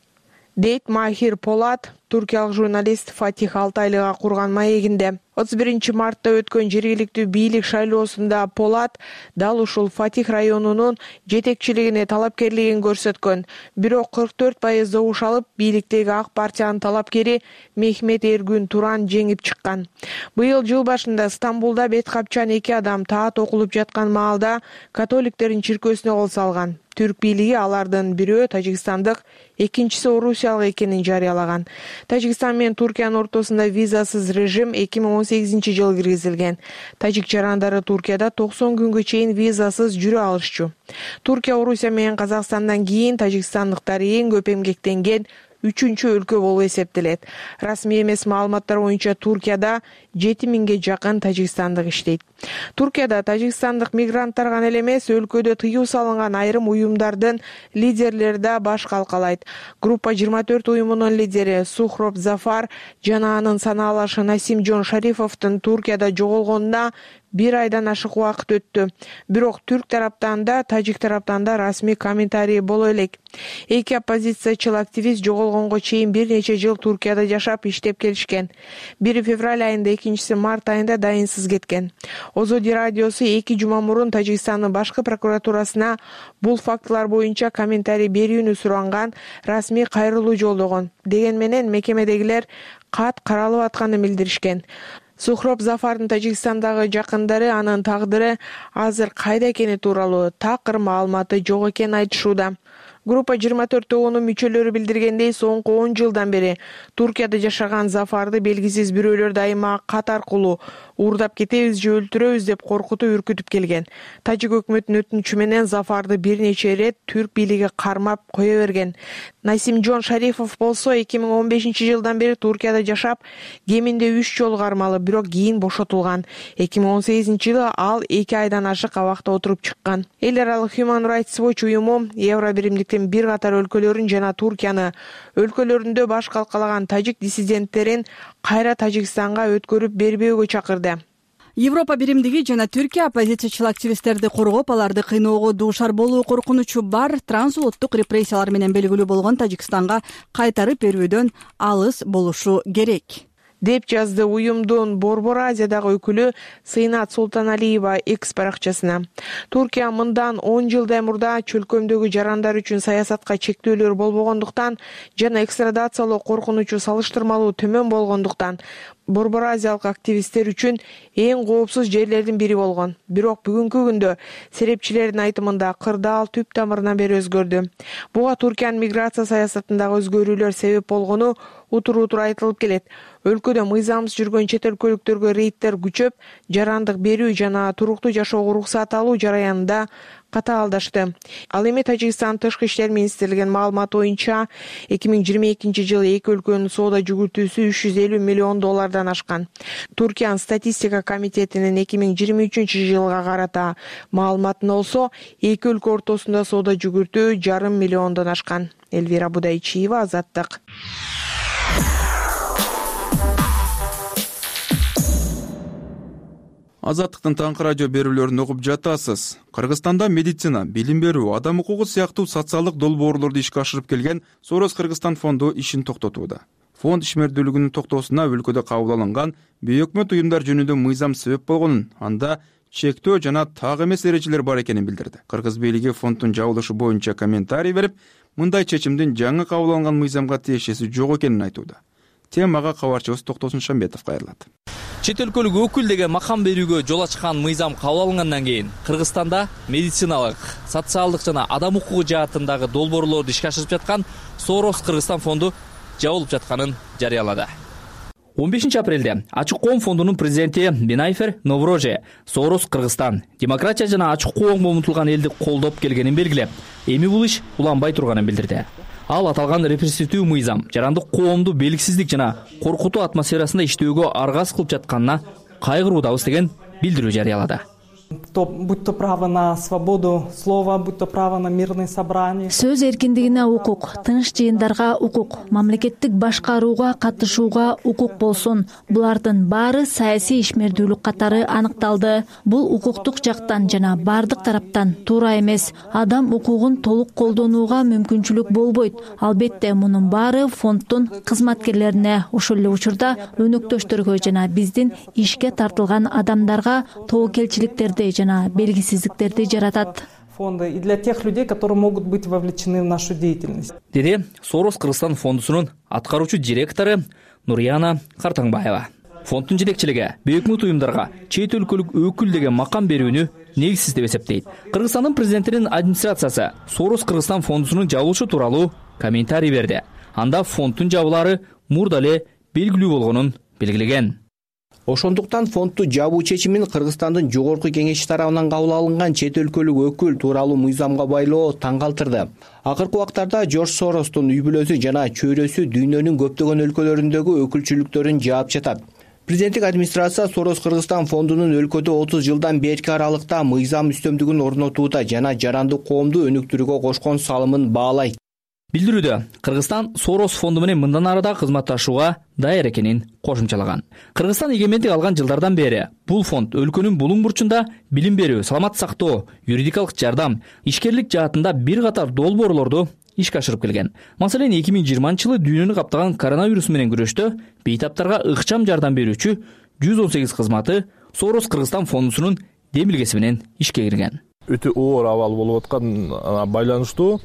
дейт Махир Полат, туркиялык журналист Фатих Алтайлыга курган маегинде. отуз биринчи мартта өткөн жергиликтүү бийлик шайлоосунда Полат дал ушул Фатих районунун жетекчилигине талапкерлигин көрсөткөн. Бирок кырк төрт пайыз добуш алып, бийликтеги Ак партиянын талапкери Мехмет Эргүн Туран жеңип чыккан. Быйыл жыл башында Стамбулда бет капчан эки адам таат окулуп жаткан маалда католиктердин чиркөөсүнө кол салган. Түрк бийлиги алардын бирөө тажикстандык, экинчиси орусиялык экенин жарыялаган. Тажикстан менен Туркиянын ортосунда визасыз режим эки миң он сегизинчи жылы киргизилген. Тажик жарандары Туркияда токсон күнгө чейин визасыз жүрө алышчу. Туркия, Орусия менен Казакстандан кийин тажикстандыктар эң көп эмгектенген үчүнчү өлкө болуп эсептелет. Расмий эмес маалыматтар боюнча Туркияда жети миңге жакын тажикстандык иштейт. Туркияда тажикстандык мигранттар гана эле эмес, өлкөдө тыюу салынган айрым уюмдардын лидерлери да баш калкалайт. Группа жыйырма төрт уюмунун лидери Сухроб Зафар жана анын санаалашы Насимжон Шарифовдун Туркияда жоголгонуна бир айдан ашык убакыт өттү. Бирок түрк тараптан да, тажик тараптан да расмий комментарий боло элек. Эки оппозициячыл активист жоголгонго чейин бир нече жыл Туркияда жашап иштеп келишкен. Бири февраль айында, экинчиси март айында дайынсыз кеткен. Озоди радиосу эки жума мурун Тажикстандын башкы прокуратурасына бул фактылар боюнча комментарий берүүнү суранган, расмий кайрылуу жолдогон. Деген менен мекемедегилер кат каралып атканын билдиришкен. Сухроб Зафардын Тажикстандагы жакындары анын тагдыры азыр кайда экени тууралуу такыр маалыматы жок экенин айтышууда. Группа жыйырма төрт тобунун мүчөлөрү билдиргендей, соңку он жылдан бери Туркияда жашаган Зафарды белгисиз бирөөлөр дайыма кат аркылуу уурдап кетебиз же өлтүрөбүз деп коркутуп үркүтүп келген. Тажик өкмөтүнүн өтүнүчү менен Зафарды бир нече ирет түрк бийлиги кармап кое берген. Насимжон Шарифов болсо эки миң он бешинчи жылдан бери Туркияда жашап, кеминде үч жолу кармалып, бирок кийин бошотулган. эки миң он сегизинчи жылы ал эки айдан ашык абакта отуруп чыккан. Эл аралык Human Rights Watch уюму Евро биримдиктин бир катар өлкөлөрүн жана Туркияны өлкөлөрүндө баш калкалаган тажик диссиденттерин кайра Тажикстанга өткөрүп бербөөгө чакырды. Европа биримдиги жана Түркия оппозициячыл активисттерди коргоп, аларды кыйноого дуушар болуу коркунучу бар трансулуттук репрессиялар менен белгилүү болгон Тажикстанга кайтарып берүүдөн алыс болушу керек, деп жазды уюмдун Борбор Азиядагы өкүлү Сыйнат Султаналиева X баракчасына. Туркия мындан он жылдай мурда чөлкөмдөгү жарандар үчүн саясатка чектөөлөр болбогондуктан жана экстрадациялоо коркунучу салыштырмалуу төмөн болгондуктан Борбор Азиялык активисттер үчүн эң коопсуз жерлердин бири болгон. Бирок бүгүнкү күндө серепчилердин айтымында кырдаал түп тамырынан бери өзгөрдү. Буга Туркиянын миграция саясатындагы өзгөрүүлөр себеп болгону утур-утур айтылып келет. Өлкөдө мыйзамсыз жүргөн чет өлкөлүктөргө рейдтер күчөп, жарандык берүү жана туруктуу жашоого уруксат алуу жараянында катаалдашты. Ал эми Тажикстан Тышкы иштер министрлигинин маалыматы боюнча эки миң жыйырма экинчи жылы эки өлкөнүн соода жүгүртүүсү үч жүз элүү миллион доллардан ашкан. Туркиянын статистика комитетинин эки миң жыйырма үчүнчү жылга карата маалыматына болсо, эки өлкө ортосунда соода жүгүртүү жарым миллиондон ашкан. Элвира Будайчиева, Азаттык. Азаттыктын таңкы радио берүүлөрүн угуп жатасыз. Кыргызстанда медицина, билим берүү, адам укугу сыяктуу социалдык долбоорлорду ишке ашырып келген Сорос Кыргызстан фонду ишин токтотууда. Фонд ишмердүүлүгүнүн токтоосуна өлкөдө кабыл алынган бейөкмөт уюмдар жөнүндө мыйзам себеп болгонун, анда чектөө жана так эмес эрежелер бар экенин билдирди. Кыргыз бийлиги фонддун жабылышы боюнча комментарий берип, мындай чечимдин жаңы кабыл алынган мыйзамга тиешеси жок экенин айтууда. Темага кабарчыбыз Токтосун Шамбетов кайрылат. Чет өлкөлүк өкүл деген макам берүүгө жол ачкан мыйзам кабыл алынгандан кийин Кыргызстанда медициналык, социалдык жана адам укугу жаатындагы долбоорлорду ишке ашырып жаткан Сорос Кыргызстан фонду жабылып жатканын жарыялады. он бешинчи апрелде Ачык коом фондунун президенти Бинайфер Новроже Сорос Кыргызстан демократия жана ачык коомго умтулган элди колдоп келгенин белгилеп, эми бул иш уланбай турганын билдирди. Ал аталган репрессивдүү мыйзам жарандык коомду белгисиздик жана коркутуу атмосферасында иштөөгө аргасыз кылып жатканына кайгыруудабыз деген билдирүү жарыялады. Будь то право на свободу слова, будь то право на мирные собрания. Сөз эркиндигине укук, тыныч жыйындарга укук, мамлекеттик башкарууга катышууга укук болсун. Булардын баары саясий ишмердүүлүк катары аныкталды. Бул укуктук жактан жана бардык тараптан туура эмес. Адам укугун толук колдонууга мүмкүнчүлүк болбойт. Албетте мунун баары фонддун кызматкерлерине, ошол эле учурда өнөктөштөргө жана биздин ишке тартылган адамдарга тобокелчиликтерди жана белгисиздиктерди жаратат. Фонды и для тех людей, которые могут быть вовлечены в нашу деятельность. Деди Сорос Кыргызстан фондусунун аткаруучу директору Нурияна Картаңбаева. Фонддун жетекчилиги бейөкмөт уюмдарга чет өлкөлүк өкүл деген макам берүүнү негизсиз деп эсептейт. Кыргызстандын президентинин администрациясы Сорос Кыргызстан фондусунун жабылышы тууралуу комментарий берди. Анда фонддун жабылаары мурда эле белгилүү болгонун белгилеген. Ошондуктан фондду жабуу чечимин Кыргызстандын жогорку кеңеши тарабынан кабыл алынган чет өлкөлүк өкүл тууралуу мыйзамга байлоо таң калтырды. Акыркы убактарда Жорж Соростун үй бүлөсү жана чөйрөсү дүйнөнүн көптөгөн өлкөлөрүндөгү өкүлчүлүктөрүн жаап жатат. Президенттик администрация Сорос Кыргызстан фондунун өлкөдө отуз жылдан берки аралыкта мыйзам үстөмдүгүн орнотууда жана жарандык коомду өнүктүрүүгө кошкон салымын баалайт. Билдирүүдө Кыргызстан Сорос фонду менен мындан ары да кызматташууга даяр экенин кошумчалаган. Кыргызстан эгемендик алган жылдардан бери бул фонд өлкөнүн булуң бурчунда билим берүү, саламат сактоо, юридикалык жардам, ишкерлик жаатында бир катар долбоорлорду ишке ашырып келген. Маселен, эки миң жыйырманчы жылы дүйнөнү каптаган коронавирус менен күрөштө бейтаптарга ыкчам жардам берүүчү жүз он сегиз кызматы Сорос Кыргызстан фондусунун демилгеси менен ишке кирген. Өтө оор абал болуп аткан байланыштуу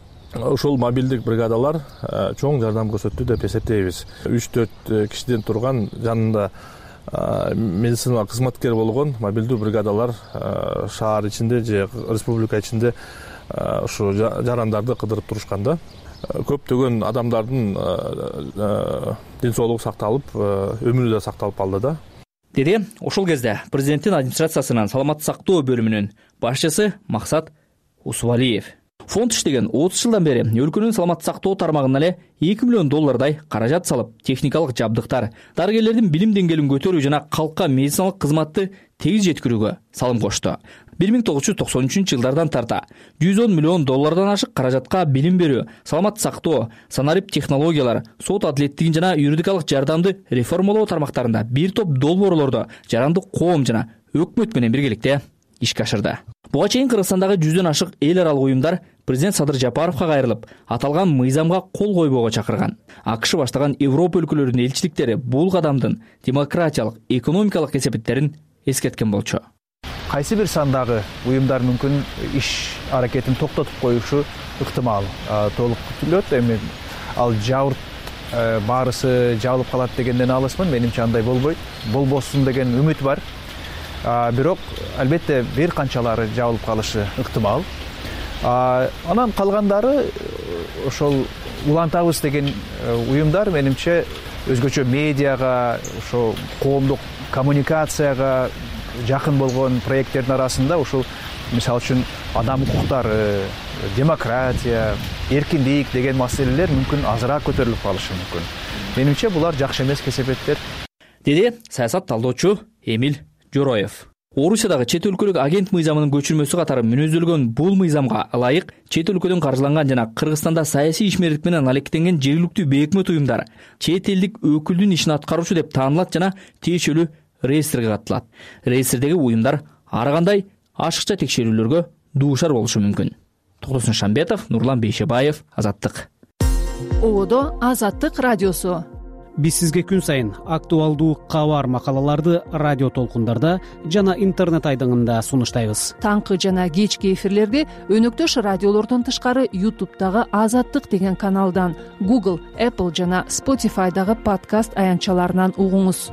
ошол мобилдик бригадалар чоң жардам көрсөттү деп эсептейбиз. үч төрт кишиден турган жанында медициналык кызматкер болгон мобилдүү бригадалар шаар ичинде же республика ичинде ушу жарандарды кыдырып турушканда көптөгөн адамдардын ден соолугу сакталып, өмүрү да сакталып калды да. Деди ошол кезде президенттин администрациясынын саламат сактоо бөлүмүнүн башчысы Максат Усубалиев. Фонд иштеген отуз жылдан бери өлкөнүн саламат сактоо тармагына эле эки миллион доллардай каражат салып, техникалык жабдыктар, дарыгерлердин билим деңгээлин көтөрүү жана калкка медициналык кызматты тегиз жеткирүүгө салым кошту. бир миң тогуз жүз токсон үчүнчү жылдардан тарта жүз он миллион доллардан ашык каражатка билим берүү, саламат сактоо, санарип технологиялар, сот адилеттигин жана юридикалык жардамды реформалоо тармактарында бир топ долбоорлорду жарандык коом жана өкмөт менен биргеликте ишке ашырды. Буга чейин Кыргызстандагы жүздөн ашык эл аралык уюмдар президент Садыр Жапаровго кайрылып, аталган мыйзамга кол койбоого чакырган. АКШ баштаган Европа өлкөлөрүнүн элчиликтери бул кадамдын демократиялык, экономикалык кесепеттерин эскерткен болчу. Кайсы бир сандагы уюмдар мүмкүн иш аракетин токтотуп коюшу ыктымал. Толук күтүлөт, эми ал жабырт баарысы жабылып калат дегенден алысмын. Менимче андай болбойт. Болбосун деген үмүт бар. Бирок албетте бир канчалары жабылып калышы ыктымал. Анан калгандары ошол улантабыз деген уюмдар менимче өзгөчө медиага, ошо коомдук коммуникацияга жакын болгон проекттердин арасында ушул мисалы үчүн адам укуктары, демократия, эркиндик деген маселелер мүмкүн азыраак көтөрүлүп калышы мүмкүн. Менимче булар жакшы эмес кесепеттер. Деди саясат талдоочу Эмил Жороев. Орусиядагы чет өлкөлүк агент мыйзамынын көчүрмөсү катары мүнөздөлгөн бул мыйзамга ылайык чет өлкөдөн каржыланган жана Кыргызстанда саясий ишмердик менен алектенген жергиликтүү бейөкмөт уюмдар чет элдик өкүлдүн ишин аткаруучу деп таанылат жана тиешелүү реестрге катталат. Реестрдеги уюмдар ар кандай ашыкча текшерүүлөргө дуушар болушу мүмкүн. Токтосун Шамбетов, Нурлан Бейшебаев, Азаттык. Ободо Азаттык радиосу. Биз сизге күн сайын актуалдуу кабар макалаларды радио толкундарда жана интернет айдыңында сунуштайбыз. Таңкы жана кечки эфирлерди өнөктөш радиолордон тышкары ютубтагы Азаттык деген каналдан, Google, Apple жана Spotify'дагы подкаст аянтчаларынан угуңуз.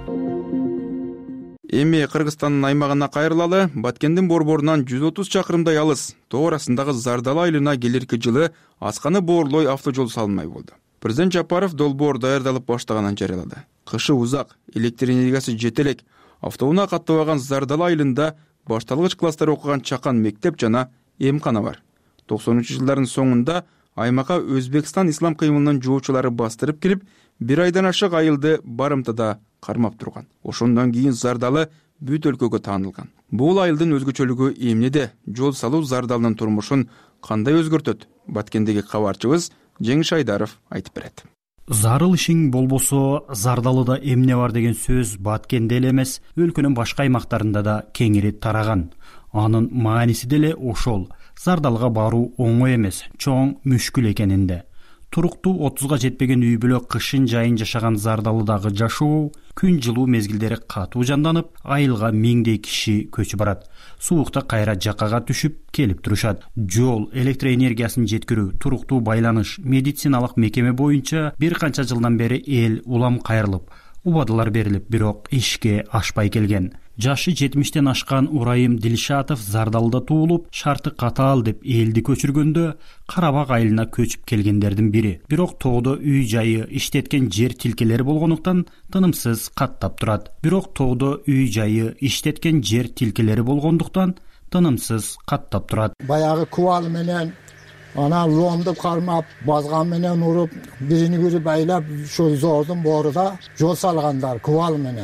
Эми Кыргызстандын аймагына кайрылалы. Баткендин борборунан жүз отуз чакырымдай алыс тоо арасындагы Зардалы айылына келерки жылы Асканы Боорлой автожол салынмай болду. Президент Жапаров долбоор даярдалып баштаганын жарыялады. Кышы узак, электр энергиясы жете элек. Автоунаа каттабаган Зардалы айылында башталгыч класстар окуган чакан мектеп жана эмкана бар. токсонунчу жылдардын соңунда аймакка Өзбекстан ислам кыймылынын жоочулары бастырып келип, бир айдан ашык айылды барымтада кармап турган. Ошондон кийин Зардалы бүт өлкөгө таанылган. Бул айылдын өзгөчөлүгү эмнеде? Жол салуу Зардалынын турмушун кандай өзгөртөт? Баткендеги кабарчыбыз Жеңиш Айдаров айтып берет. Зарыл ишиң болбосо Зардалыда эмне бар деген сөз Баткенде эле эмес, өлкөнүн башка аймактарында да кеңири тараган. Анын мааниси деле ошол. Зардалга баруу оңой эмес, чоң мүшкүл экенинде. Туруктуу отузга жетпеген үй бүлө кышын жайын жашаган Зардалыдагы жашоо күн жылуу мезгилдери катуу жанданып, айылга миңдей киши көчүп барат. Суукта кайра жакага түшүп келип турушат. Жол, электр энергиясын жеткирүү, туруктуу байланыш, медициналык мекеме боюнча бир канча жылдан бери эл улам кайрылып, убадалар берилип, бирок ишке ашпай келген. Жашы жетимиштен ашкан Урайым Дилшатов Зардалыда туулуп, шарты катаал деп элди көчүргөндө Карабак айылына көчүп келгендердин бири. Бирок тоодо үй жайы, иштеткен жер тилкелери болгондуктан тынымсыз каттап турат. Бирок тоодо үй жайы, иштеткен жер тилкелери болгондуктан тынымсыз каттап турат. Баягы кубал менен ана ломду кармап, базган менен уруп, бирини бири байлап, ошо зордун бооруда жол салгандар кубал менен.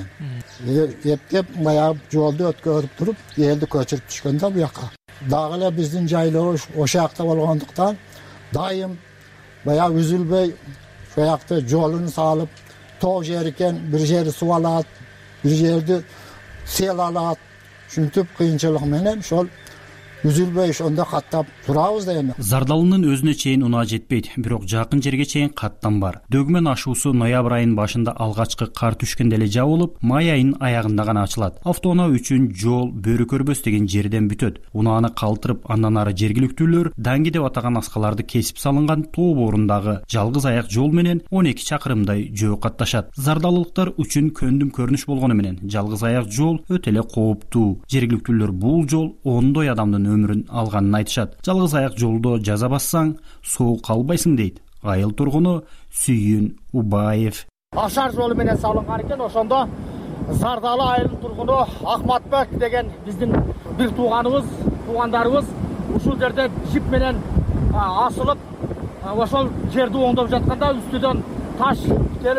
Эптеп баягы жолду өткөрүп туруп, элди көчүрүп түшкөндө бу жака. Дагы эле биздин жайлоо ошол жакта болгондуктан дайым баягы үзүлбөй ошол жакта жолун салып, тоо жер экен, бир жери суу алат, бир жерди сел алат. Ушинтип кыйынчылык менен ошол үзүлбөй ошондо каттап турабыз да эми. Зардалынын өзүнө чейин унаа жетпейт, бирок жакын жерге чейин каттан бар. Дөгмөн ашуусу ноябрь айынын башында алгачкы кар түшкөндө эле жабылып, май айынын аягында гана ачылат. Автоунаа үчүн жол бөрү көрбөс деген жерден бүтөт. Унааны калтырып, андан ары жергиликтүүлөр Данги деп атаган аскаларды кесип салынган тоо боорундагы жалгыз аяк жол менен он эки чакырымдай жөө катташат. Зардалылыктар үчүн көндүм көрүнүш болгону менен жалгыз аяк жол өтө эле кооптуу. Жергиликтүүлөр бул жол ондой адамдын өмүрүн алганын айтышат. Жалгыз аяк жолдо жаза бассаң, соо калбайсың дейт айыл тургуну Сүйүн Убаев. Ашар жолу менен салынган экен, ошондо Зардалы айылынын тургуну Акматбек деген биздин бир тууганыбыз, туугандарыбыз ушул жерде жип менен асылып, ошол жерди оңдоп жатканда үстүдөн таш келип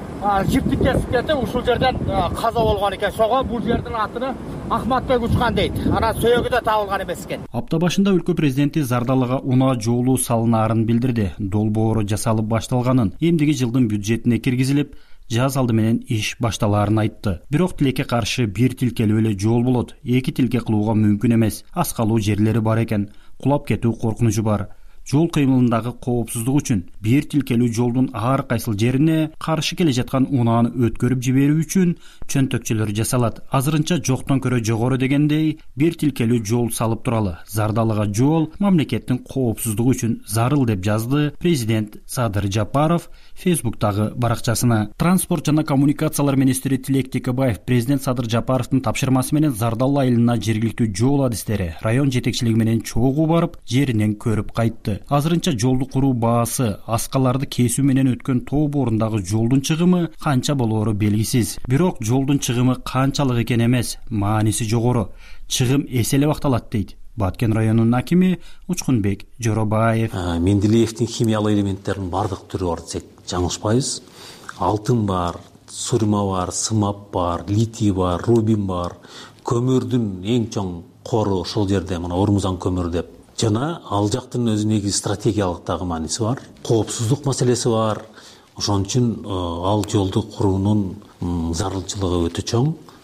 жипти кесип кетип, ушул жерден каза болгон экен. Ошого бул жердин атын Акматбек учкан дейт. Анан сөөгү да табылган эмес экен. Апта башында өлкө президенти Зардалыга унаа жолу салынаарын билдирди. Долбоору жасалып башталганын, эмдиги жылдын бюджетине киргизилип, жаз алды менен иш башталаарын айтты. Бирок тилекке каршы бир тилкелүү эле жол болот. Эки тилке кылууга мүмкүн эмес. Аскалуу жерлери бар экен. Кулап кетүү коркунучу бар. Жол кыймылындагы коопсуздук үчүн бир тилкелүү жолдун ар кайсыл жерине каршы келе жаткан унааны өткөрүп жиберүү үчүн чөнтөкчөлөр жасалат. Азырынча жоктон көрө жогору дегендей бир тилкелүү жол салып туралы. Зардалыга жол мамлекеттин коопсуздугу үчүн зарыл деп жазды президент Садыр Жапаров Фейсбуктагы баракчасына. Транспорт жана коммуникациялар министри Тилек Текебаев президент Садыр Жапаровдун тапшырмасы менен Зардалы айылына жергиликтүү жол адистери район жетекчилиги менен чогуу барып, жеринен көрүп кайтты. Азырынча жолду куруу баасы, аскаларды кесүү менен өткөн тоо боорундагы жолдун чыгымы канча болоору белгисиз. Бирок жолдун чыгымы канчалык экен эмес, мааниси жогору. Чыгым эселеп акталат дейт Баткен районунун акими Учкунбек Жоробаев. Менделеевдин химиялык элементтеринин бардык түрү бар десек жаңылышпайбыз. Алтын бар, сурма бар, сымап бар, литий бар, рубин бар. Көмүрдүн эң чоң кору ошол жерде, мына Ормузан көмүрү деп. Жана ал жактын өзүнө стратегиялык дагы мааниси бар. Коопсуздук маселеси бар. Ошон үчүн ал жолду куруунун зарылчылыгы өтө чоң.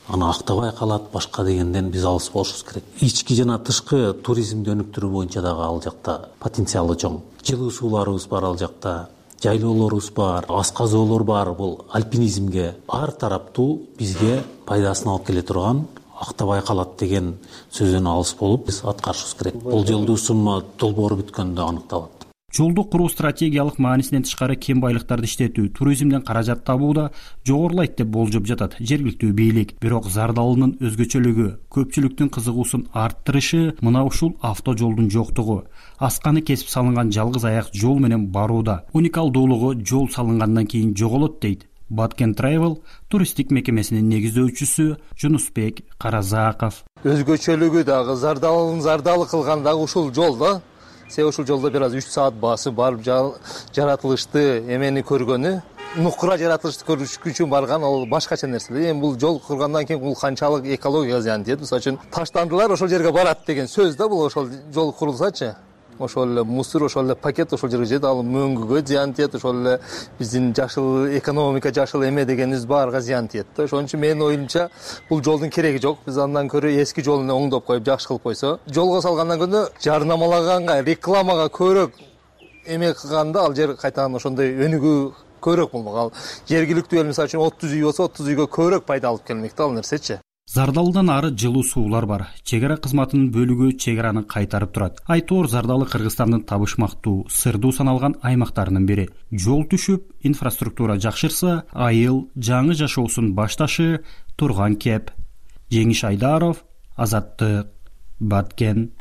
аны актабай калат, башка дегенден биз алыс болушубуз керек. Ички жана тышкы туризмди өнүктүрүү боюнча дагы ал жакта потенциалы чоң. Жылуу сууларыбыз бар ал жакта, жайлоолорубуз бар, асказоолор бар. Бул альпинизмге ар тараптуу бизге пайдасын алып келе турган, актабай калат деген сөздөн алыс болуп биз аткарышыбыз керек. Бул жылдуу сумма долбоору бүткөндө аныкталат. Жолду куруу стратегиялык маанисинен тышкары кем байлыктарды иштетүү, туризмден каражат табууда жогорулайт деп болжоп жатат жергиликтүү бийлик. Бирок Зардалынын өзгөчөлүгү, көпчүлүктүн кызыгуусун арттырышы мына ушул автожолдун жоктугу. Асканы кесип салынган жалгыз аяк жол менен барууда уникалдуулугу жол салынгандан кийин жоголот дейт Баткен Travel туристтик мекемесинин негиздөөчүсү Жунусбек Каразаков. Өзгөчөлүгү дагы Зардалын зардалы кылган дагы ушул жол да. Себеби ушул жолдо бир аз үч саат басып барып жаратылышты эмени көргөнү, нукура жаратылышты көрүш үчүн барган ал башкача нерсе. Эми бул жол кургандан кийин бул канчалык экологияга зыян тиет. Мисалы үчүн таштандылар ошол жерге барат деген сөз да, бул ошол жол курулсачы. Ошол эле мусор, ошол эле пакет ошол жерге жетет, ал мөңгүгө зыян тиет, ошол эле биздин жашыл экономика, жашыл эме дегенибиз баарга зыян тиет да. Ошон үчүн менин оюмча бул жолдун кереги жок. Биз андан көрө эски жолун оңдоп коюп, жакшы кылып койсо, жолго салгандан көрө жарнамалаганга, рекламага көрөк эме кылганда ал жер кайтадан ошондой өнүгүү көрөк болмок. Ал жергиликтүү эл мисалы үчүн отуз үй болсо, отуз үйгө көрөк пайда алып келмек да ал нерсечи. Зардалдан ары жылуу суулар бар. Чек ара кызматынын бөлүгү чек араны кайтарып турат. Айтор Зардалы Кыргызстандын табышмактуу, сырдуу саналган аймактарынын бири. Жол түшүп, инфраструктура жакшырса, айыл жаңы жашоосун башташы турган кеп. Жеңиш Айдаров, Азаттык, Баткен.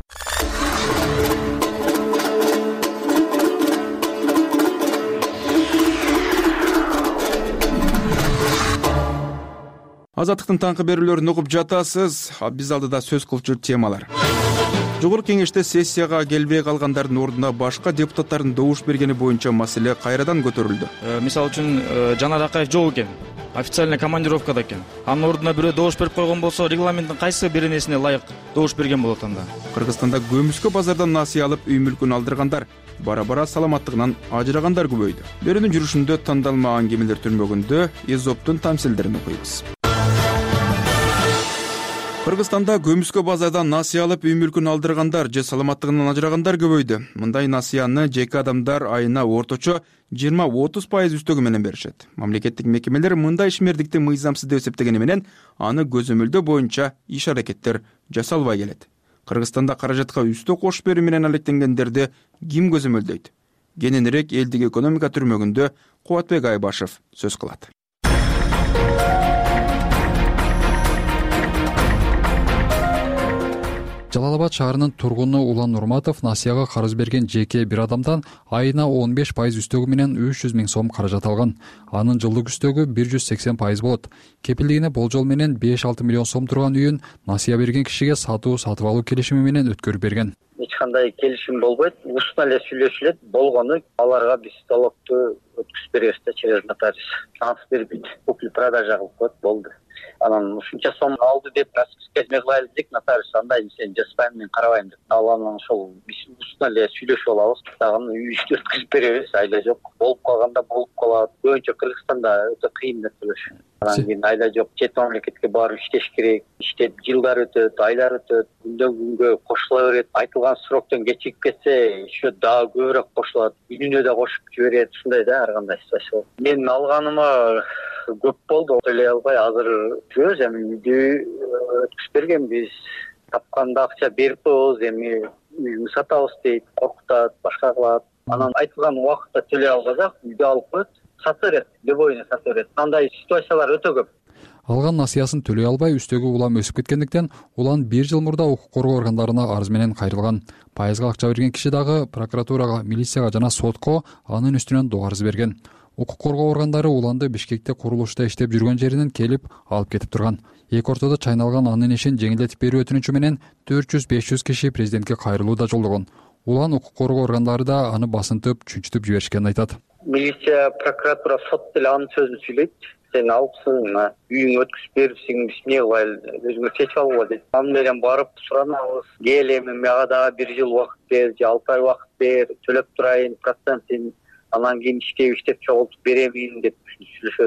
Азаттыктын таңкы берүүлөрүн угуп жатасыз. Биз алдыда сөз кылчу темалар. Жогорку кеңеште сессияга келбей калгандардын ордуна башка депутаттардын добуш бергени боюнча маселе кайрадан көтөрүлдү. Мисалы үчүн Жанар Акаев жок экен, официальный командировкада экен. Анын ордуна бирөө добуш берип койгон болсо, регламенттин кайсы бир нерсине ылайык добуш берген болот анда. Кыргызстанда көмүскө базардан насыя алып үй мүлкүн алдыргандар, бара-бара саламаттыгынан ажырагандар көбөйдү. Берүүнүн жүрүшүндө тандалмаган кемелер түрмөгүндө Эзоптун тамсилдерин окуйбуз. Кыргызстанда көмүскө базардан насыя алып үй мүлкүн алдыргандар же саламаттыгынан ажырагандар көбөйдү. Мындай насыяны жеке адамдар айына орточо жыйырма отуз пайыз үстөгү менен беришет. Мамлекеттик мекемелер мындай ишмердикти мыйзамсыз деп эсептегени менен аны көзөмөлдөө боюнча иш аракеттер жасалбай келет. Кыргызстанда каражатка үстө кош берүү менен алектенгендерди ким көзөмөлдөйт? Кененирээк элдик экономика түрмөгүндө Кубатбек Айбашев сөз кылат. Жалал Абад шаарынын тургуну Улан Нурматов насыяга карыз берген жеке бир адамдан айына он беш пайыз үстөгү менен үч жүз миң сом каражат алган. Анын жылдык үстөгү бир жүз сексен пайыз болот. Кепилдигине болжол менен беш алты миллион сом турган үйүн насыя берген кишиге сатуу сатып алуу келишими менен өткөрүп берген. Эч кандай келишим болбойт. Ушуна эле сүйлөшүлөт. Болгону аларга биз залогду өткүзүп беребиз да через нотариус. Шанс бербейт. Купли продажа кылып коет, болду. Анан ушунча сом алды деп расписка кылайлы дедик, нотариус андай сен жаспайм, мен карабайм деп. Ал анан ошол биз ушуна эле сүйлөшүп алабыз. Дагы үйүштү өткүзүп беребиз, айда жок. Болуп калганда болуп калат. Көбүнчө Кыргызстанда өтө кыйын нерселер. Анан кийин айда жок, чет мамлекетке барып иштеш керек. Иштеп жылдар өтөт, айлар өтөт, күндөн күнгө кошула берет. Айтылган сроктон кечигип кетсе, еще дагы көбүрөөк кошулат. Үйүнө да кошуп жиберет. Ушундай да ар кандай ситуация. Мен алганыма көп болду, ойлой албай азыр жүрөбүз. Эми үйдү өткүзүп бергенбиз, тапканда акча берип коебуз, эми үйүңдү сатабыз дейт, коркутат, башка кылат. Анан айтылган убакытта төлөй албасак, үйдү алып коет, сата берет, любойуна сата берет. Андай ситуациялар өтө көп. Алган насыясын төлөй албай үстөгү улам өсүп кеткендиктен улан бир жыл мурда укук коргоо органдарына арыз менен кайрылган. Пайызга акча берген киши дагы прокуратурага, милицияга жана сотко анын үстүнөн доо арыз берген. Укук коргоо органдары уланды Бишкекте курулушта иштеп жүргөн жеринен келип алып кетип турган. Эки ортодо чайналган анын ишин жеңилдетип берүү өтүнүчү менен төрт жүз беш жүз киши президентке кайрылуу да жолдогон. Улан укук коргоо органдары да аны басынтып, чүнчүтүп жиберишкенин айтат. Милиция, прокуратура, сот деле анын сөзүн сүйлөйт. Сен алыпсың, үйүңө өткүзүп берипсиң, биз эмне кылайлы, өзүңөр чечип алгыла дейт. Аны менен барып суранабыз. Кел эми мага дагы бир жыл убакыт бер, же алты ай убакыт бер, төлөп турайын процентин. Анан кийин иштеп иштеп чогултуп беремин деп сүйлөшөбүз да.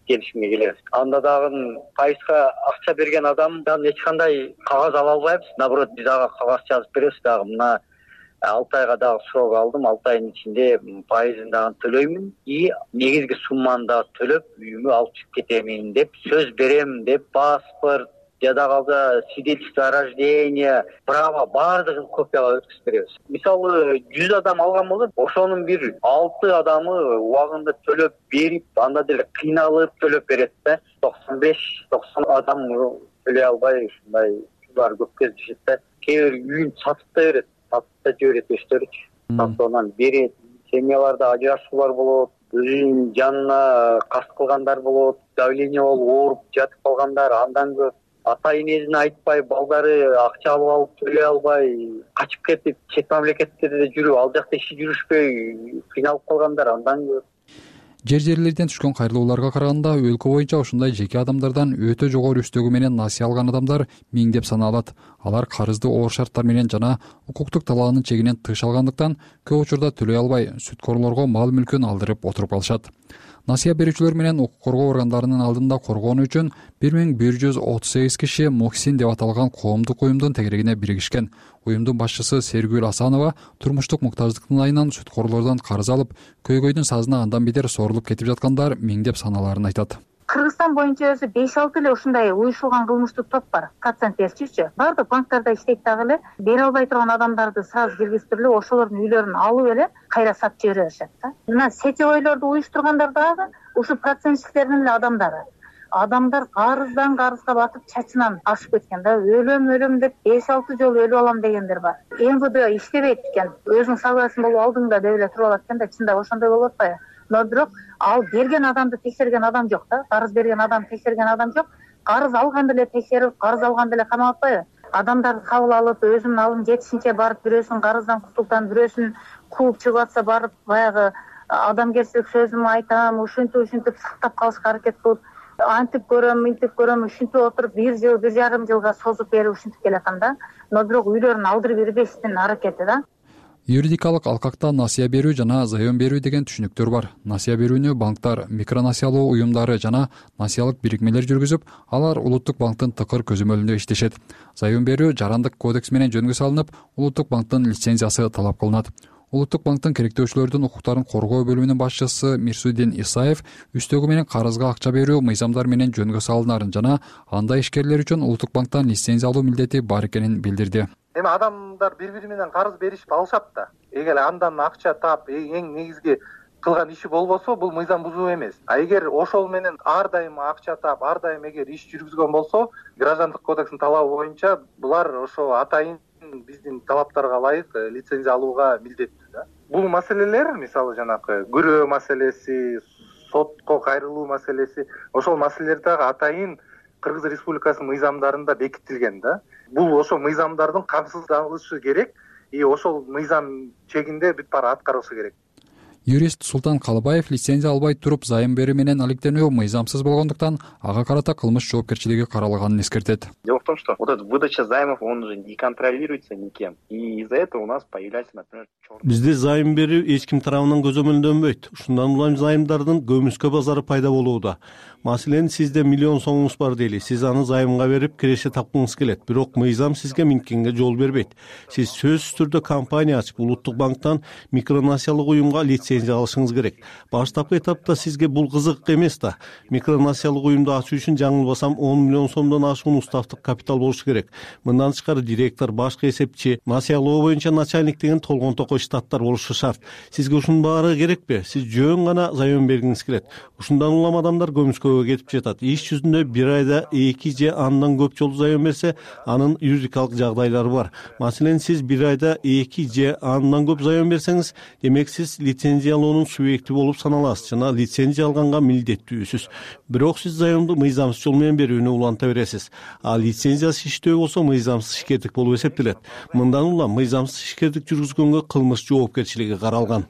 келишимге келебиз. Анда дагы пайызга акча берген адамдан эч кандай кагаз ала албайбыз. Наоборот, биз ага кагаз жазып беребиз. Дагы мына алты айга дагы срок алдым. алты айдын ичинде пайызын дагы төлөймүн и негизги сумманы дагы төлөп үйүмө алып чыгып кетемин деп сөз берем деп паспорт жада калса свидетельство о рождении, право баардыгын копияга өткүзүп беребиз. Мисалы жүз адам алган болсо, ошонун бир алты адамы убагында төлөп берип, анда деле кыйналып төлөп берет да. токсон беш токсон адам төлөй албай ушундай ушулар көп кездешет да. Кээ бир үйүн сатып да берет, сатып да жиберет өздөрүчү. Сатып берет. Семьяларда ажырашуулар болот, өзүнүн жанына каст кылгандар болот, давление болуп ооруп жатып калгандар, андан көп ата энесине айтпай, балдары акча алып алып төлөй албай, качып кетип, чет мамлекеттерде жүрүп, ал жакта иши жүрүшпөй кыйналып калгандар андан көп. Жер жерлерден түшкөн кайрылууларга караганда өлкө боюнча ушундай жеке адамдардан өтө жогору үстөгү менен насыя алган адамдар миңдеп саналат. Алар карызды оор шарттар менен жана укуктук талаанын чегинен тыш алгандыктан көп учурда төлөй албай, сүткорлорго мал мүлкүн алдырып отуруп калышат. Насыя берүүчүлөр менен укук коргоо органдарынын алдында коргоону үчүн бир миң бир жүз отуз сегиз киши Мухсин деп аталган коомдук уюмдун тегерегине биригишкен. Уюмдун башчысы Сергүл Асанова турмуштук муктаждыктын айынан сүткорлордон карыз алып, көйгөйдүн сазына андан бетер сорулуп кетип жаткандар миңдеп саналарын айтат. Кыргызстан боюнча өзү беш алты эле ушундай уюшулган кылмыштык топ бар. Процент берчүчү. Баардык банктарда иштейт дагы эле. Бере албай турган адамдарды сразу киргизтирип, ошолордун үйлөрүн алып эле кайра сатып жибере беришет да. Мына сетевойлорду уюштургандар дагы ушу процентчиктердин эле адамдары. Адамдар карыздан карызга батып чачынан ашып кеткен да. Өлөм өлөм деп беш алты жолу өлүп алам дегендер бар. эм вэ дэ иштебейт экен. Өзүң согласен болуп алдыңда деп эле туруп алат экен да. Чындап ошондой болуп атпайбы? Но бирок ал берген адамды текшерген адам жок да. Карыз берген адам текшерген адам жок. Карыз алганды эле текшерип, карыз алганды эле камап атпайбы? Адамдарды кабыл алып, өзүнүн алым жетишинче барып, бирөөсүн карыздан кутултан, бирөөсүн кууп чыгып атса барып, баягы адамгерчилик сөзүмө айтам, ушинтип ушинтип сактап калышка аракет кылып, антип көрөм, мынтип көрөм, ушинтип отуруп бир жыл, бир жарым жылга созуп берип ушинтип келатам да. Но бирок үйлөрүн алдырып бербештин аракети да. Юридикалык алкакта насыя берүү жана заем берүү деген түшүнүктөр бар. Насыя берүүнү банктар, микронасыялоо уюмдары жана насыялык бирикмелер жүргүзүп, алар улуттук банктын тыкыр көзөмөлүндө иштешет. Заем берүү жарандык кодекс менен жөнгө салынып, улуттук банктын лицензиясы талап кылынат. Улуттук банктын керектөөчүлөрдүн укуктарын коргоо бөлүмүнүн башчысы Мирсудин Исаев үстөгү менен карызга акча берүү мыйзамдар менен жөнгө салынарын жана анда ишкерлер үчүн улуттук банктан лицензия алуу милдети бар экенин билдирди. Эми адамдар бири-бири менен карыз беришип алышат да. Эгер андан акча таап, эң негизги кылган иши болбосо, бул мыйзам бузуу эмес. А эгер ошол менен ар дайым акча таап, ар дайым эгер иш жүргүзгөн болсо, граждандык кодекстин талабы боюнча булар ошо атайын биздин талаптарга ылайык лицензия алууга милдеттүү да. Бул маселелер, мисалы жанакы күрөө маселеси, сотко кайрылуу маселеси, ошол маселелер дагы атайын Кыргыз Республикасынын мыйзамдарында бекитилген да. Бул ошо мыйзамдардын камсыздалышы керек, и ошол мыйзам чегинде бүт баары аткарылышы керек. Юрист Султан Калыбаев лицензия албай туруп заем берүү менен алектенүү мыйзамсыз болгондуктан ага карата кылмыш жоопкерчилиги каралганын эскертет. Дело в том, что вот эта выдача займов, он уже не контролируется никем. И из-за этого у нас появляется, например, черный... Бизде зайым берүү эч ким тарабынан көзөмөлдөнбөйт. Ушундан улам зайымдардын көмүскө базары пайда болууда. Маселен, сизде миллион сомуңуз бар дейли. Сиз аны займга берип киреше тапкыңыз келет. Бирок мыйзам сизге минткенге жол бербейт. Сиз сөзсүз түрдө компания ачып, улуттук банктан микронасыялык уюмга лицензия алышыңыз керек. Баштапкы этапта сизге бул кызык эмес да. Микронасыялык уюмду ачуу үчүн жаңылбасам он миллион сомдон ашуун уставдык капитал болушу керек. Мындан тышкары директор, башкы эсепчи, насыялоо боюнча начальник деген толгон токой штаттар болушу шарт. Сизге ушунун баары керекпи? Сиз жөн гана заем бергиңиз келет. Ушундан улам адамдар көмүскөгө кетип жатат. Иш жүзүндө бир айда эки же андан көп жолу заем берсе, анын юридикалык жагдайлары бар. Маселен, сиз бир айда эки же андан көп заем берсеңиз, демек сиз лицензиялоонун субъекти болуп саналасыз жана лицензия алганга милдеттүүсүз. Бирок сиз заемду мыйзамсыз жол менен берүүнү уланта бересиз. А лицензиясыз иштөө болсо мыйзамсыз ишкердик болуп эсептелет. Мындан улам мыйзамсыз ишкердик жүргүзгөнгө кылмыш жоопкерчилиги каралган.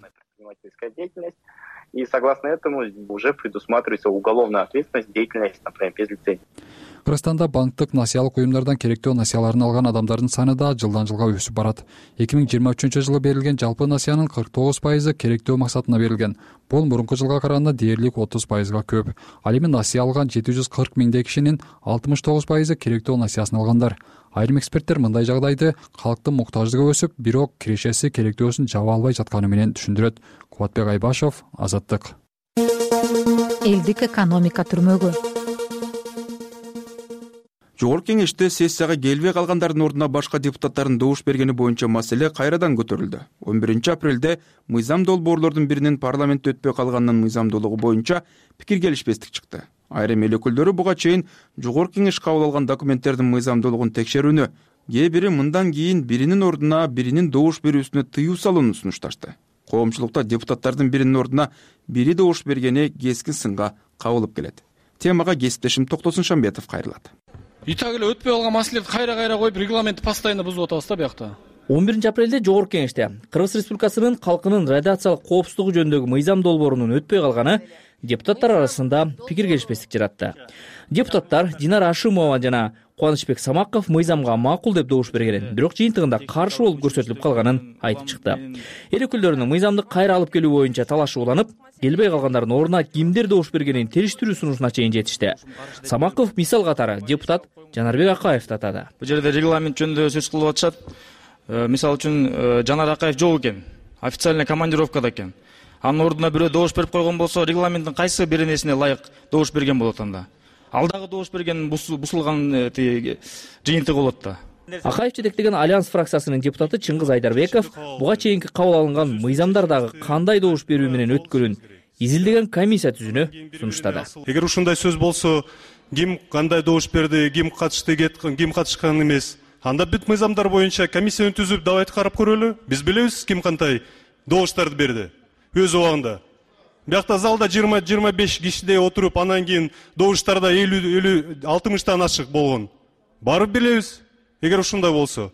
И согласно этому уже предусматривается уголовная ответственность, деятельность, например, без лицензии. Кыргызстанда банктык насыялык уюмдардан керектөө насыяларын алган адамдардын саны да жылдан жылга өсүп барат. эки миң жыйырма үчүнчү жылы берилген жалпы насыянын кырк тогуз пайызы керектөө максатына берилген. Бул мурунку жылга караганда дээрлик отуз пайызга көп. Ал эми насыя алган жети жүз кырк миңдей кишинин алтымыш тогуз пайызы керектөө насыясын алгандар. Айрым эксперттер мындай жагдайды калктын муктаждыгы өсүп, бирок кирешеси керектөөсүн жаба албай жатканы менен түшүндүрөт. Кубатбек Айбашев, Азаттык. Элдик экономика түрмөгү. Жогорку кеңеште сессияга келбей калгандардын ордуна башка депутаттардын добуш бергени боюнча маселе кайрадан көтөрүлдү. он биринчи апрелде мыйзам долбоорлордун биринин парламентте өтпөй калганынын мыйзамдуулугу боюнча пикир келишпестик чыкты. Айрым эл өкүлдөрү буга чейин жогорку кеңеш кабыл алган документтердин мыйзамдуулугун текшерүүнү, кээ бири мындан кийин биринин ордуна биринин добуш берүүсүнө тыюу салууну сунушташты. Коомчулукта депутаттардын биринин ордуна бири добуш бергени кескин сынга кабылып келет. Темага кесиптешим Токтосун Шамбетов кайрылат. И так эле өтпөй калган маселелерди кайра-кайра коюп, регламентти постоянно бузуп атабыз да биякта. он биринчи апрелде Жогорку кеңеште Кыргыз Республикасынын калкынын радиациялык коопсуздугу жөнүндөгү мыйзам долбоорунун өтпөй калганы депутаттар арасында пикир келишпестик жаратты. Депутаттар Динара Ашимова жана Кубанычбек Самаков мыйзамга макул деп добуш бергенин, бирок жыйынтыгында каршы болуп көрсөтүлүп калганын айтып чыкты. Эл өкүлдөрүнүн мыйзамды кайра алып келүү боюнча талашы уланып, келбей калгандардын ордуна кимдер добуш бергенин териштирүү сунушуна чейин жетишти. Самаков мисал катары депутат Жанарбек Акаевди атады. Бул жерде регламент жөнүндө сөз кылып атышат. Мисалы үчүн Жанар Акаев жок экен, официальный командировкада экен. Анын ордуна бирөө добуш берип койгон болсо, регламенттин кайсы бир нерсине ылайык добуш берген болот анда. Ал дагы добуш берген бузулган жыйынтыгы болот да. Акаев жетектеген Альянс фракциясынын депутаты Чыңгыз Айдарбеков буга чейинки кабыл алынган мыйзамдардагы кандай добуш берүү менен өткөрүн изилдеген комиссия түзүүнү сунуштады. Эгер ушундай сөз болсо, ким кандай добуш берди, ким катышты, ким катышкан эмес, анда бүт мыйзамдар боюнча комиссияны түзүп давайте карап көрөлү. Биз билебиз ким кандай добуштарды берди өз убагында. Биякта залда жыйырма жыйырма беш кишидей отуруп, анан кийин добуштарда элүү элүү алтымыштан ашык болгон. Барып билебиз. Эгер ушундай болсо,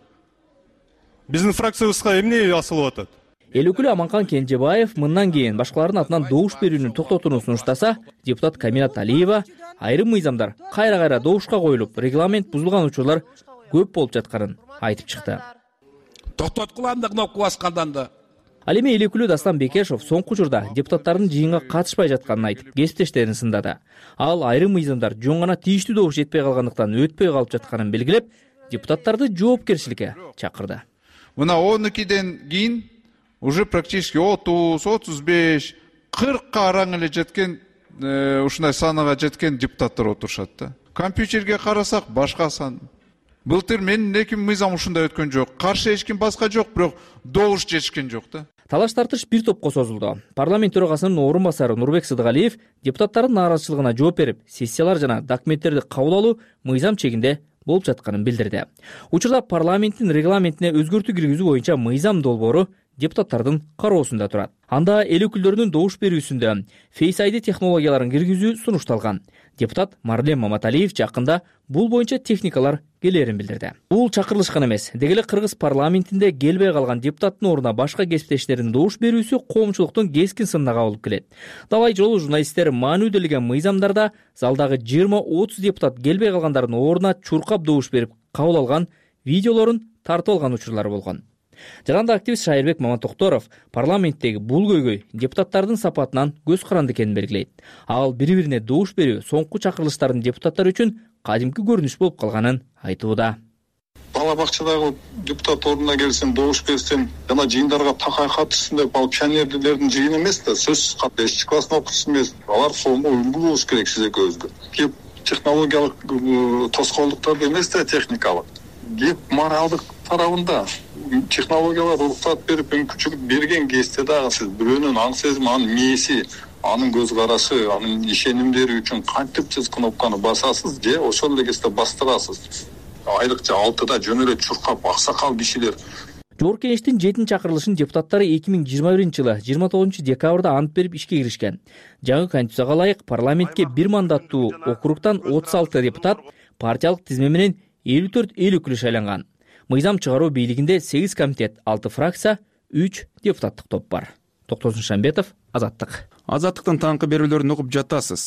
биздин фракциябызга эмне асылып атат? Эл өкүлү Аманкан Кенжебаев мындан кийин башкалардын атынан добуш берүүнү токтотууну сунуштаса, депутат Каминат Алиева айрым мыйзамдар кайра-кайра добушка коюлуп, регламент бузулган учурлар көп болуп жатканын айтып чыкты. Токтоткулам да кнопка баскандан да. Ал эми эл өкүлү Дастан Бекешов соңку учурда депутаттардын жыйынга катышпай жатканын айтып, кесиптештерин сындады. Ал айрым мыйзамдар жөн гана тийиштүү добуш жетпей калгандыктан өтпөй калып жатканын белгилеп, депутаттарды жоопкерчиликке чакырды. Мына он экиден кийин уже практически отуз, отуз беш, кыркка араң эле жеткен, ушундай санага жеткен депутаттар отурушат да. Компьютерге карасак башка сан. Былтыр менин эки мыйзам ушундай өткөн жок. Каршы эч ким баска жок, бирок добуш жетишкен жок да. Талаш тартыш бир топко созулду. Парламент төрагасынын орун басары Нурбек Сыдыгалиев депутаттардын нааразычылыгына жооп берип, сессиялар жана документтерди кабыл алуу мыйзам чегинде болуп жатканын билдирди. Учурда парламенттин регламентине өзгөртүү киргизүү боюнча мыйзам долбоору депутаттардын кароосунда турат. Анда эл өкүлдөрүнүн добуш берүүсүндө Face ай ди технологияларын киргизүү сунушталган. Депутат Марлен Маматалиев жакында бул боюнча техникалар келерин билдирди. Бул чакырылыш гана эмес, дегеле Кыргыз парламентинде келбей калган депутаттын ордуна башка кесиптештердин добуш берүүсү коомчулуктун кескин сынына кабылып келет. Далай жолу журналисттер маанүделеген мыйзамдарда залдагы жыйырма отуз депутат келбей калгандардын ордуна чуркап добуш берип кабыл алган видеолорун тартып алган учурлар болгон. Жаранда активист Шайырбек Маматокторов парламенттеги бул көйгөй депутаттардын сапатынан көз каранды экенин белгилейт. Ал бири-бирине добуш берүү соңку чакырылыштардын депутаттар үчүн кадимки көрүнүш болуп калганын айтууда. Бала бакчадагы депутат ордуна келсем, добуш берсем, жана жыйындарга такай катышсын деп, ал пионерлердин жыйыны эмес да, сөзсүз кат бешинчи класстын окуучусу эмес. Алар сонго үлгү болуш керек сиз экөөбүзгө. Кеп технологиялык тоскоолдуктарды эмес да, техникалык. Кеп моралдык тарабында технологиялар уруксат берип, мүмкүнчүлүк берген кезде дагы сиз бирөөнүн аң сезими, анын мээси, анын көз карашы, анын ишенимдери үчүн кантип сиз кнопканы басасыз же ошол эле кезде бастырасыз. Айрыкча алтыда жөн эле чуркап аксакал кишилер. Жогорку кеңештин жетинчи чакырылышын депутаттары эки миң жыйырма биринчи жылы жыйырма тогузунчу декабрда ант берип ишке киришкен. Жаңы конституцияга ылайык парламентке бир мандаттуу округтан отуз алты депутат партиялык тизме менен элүү төрт эл өкүлү шайланган. Мыйзам чыгаруу бийлигинде сегиз комитет, алты фракция, үч депутаттык топ бар. Токтосун Шамбетов, Азаттык. Азаттыктын таңкы берүүлөрүн угуп жатасыз.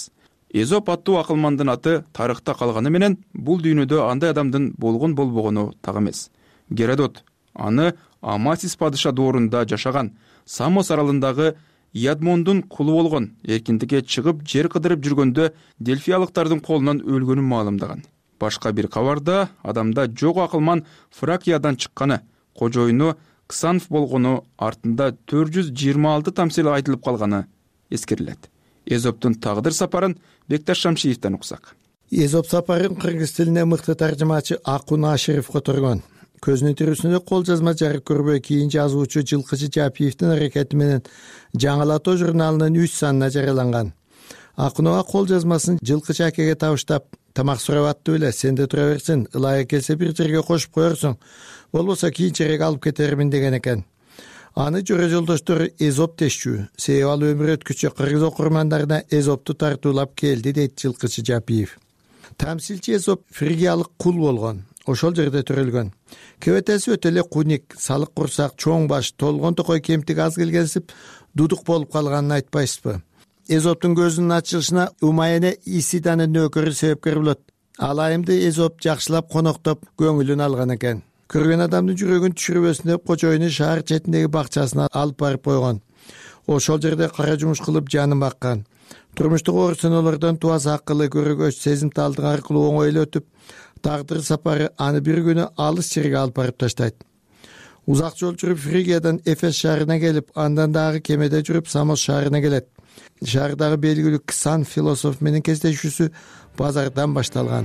Эзоп аттуу акылмандын аты тарыхта калганы менен бул дүйнөдө андай адамдын болгон болбогону так эмес. Геродот аны Амасис падыша доорунда жашаган Самос аралындагы Ядмондун кулу болгон, эркиндикке чыгып жер кыдырып жүргөндө дельфиялыктардын колунан өлгөнүн маалымдаган. Башка бир кабарда адамда жок акылман Фракиядан чыкканы, кожоюну Ксанф болгону артында төрт жүз жыйырма алты тамсил айтылып калганы эскерилет. Эзоптун тагдыр сапарын Бекташ Шамшиевден уксак. Эзоп сапарын кыргыз тилине мыкты таржымачы Акун Аширов которгон. Көзүнүн тирүүсүндө кол жазма жарык көрбөй кийин жазуучу Жылкычы Жапиевдин аракети менен Жаңылатоо журналынын үч санына жарыяланган. Акунова кол жазмасын Жылкычы акеге табыштап, тамак сурап аттып эле, сен да тура берсин, ылайык келсе бир жерге кошуп коерсуң, болбосо кийинчерээк алып кетермин деген экен. Аны жөрө жолдоштору Эзоп дешчү, себеби ал өмүр өткүчү кыргыз окурмандарына Эзопту тартуулап келди, дейт Жылкычы Жапиев. Тамсилчи Эзоп фригиялык кул болгон, ошол жерде төрөлгөн. Кебетеси өтө эле куник, салык курсак, чоң баш, толгон токой кемтик аз келгенсип, дудук болуп калганын айтпайсызбы? Эзоптун көзүнүн ачылышына Умаяне Исиданын нөкөрү себепкер болот. Ал айымды Эзоп жакшылап коноктоп көңүлүн алган экен. Көргөн адамдын жүрөгүн түшүрбөсүн деп кожоюну шаар четиндеги бакчасына алып барып койгон. Ошол жерде кара жумуш кылып жанын баккан. Турмуштук оорусуналардан туаз акылы, көрөгөч, сезимталдык аркылуу оңой эле өтүп, тагдыр сапары аны бир күнү алыс жерге алып барып таштайт. Узак жол жүрүп Фригиядан Эфес шаарына келип, андан дагы кемеде жүрүп Самос шаарына келет. Шаардагы белгилүү Ксан философ менен кездешүүсү базардан башталган.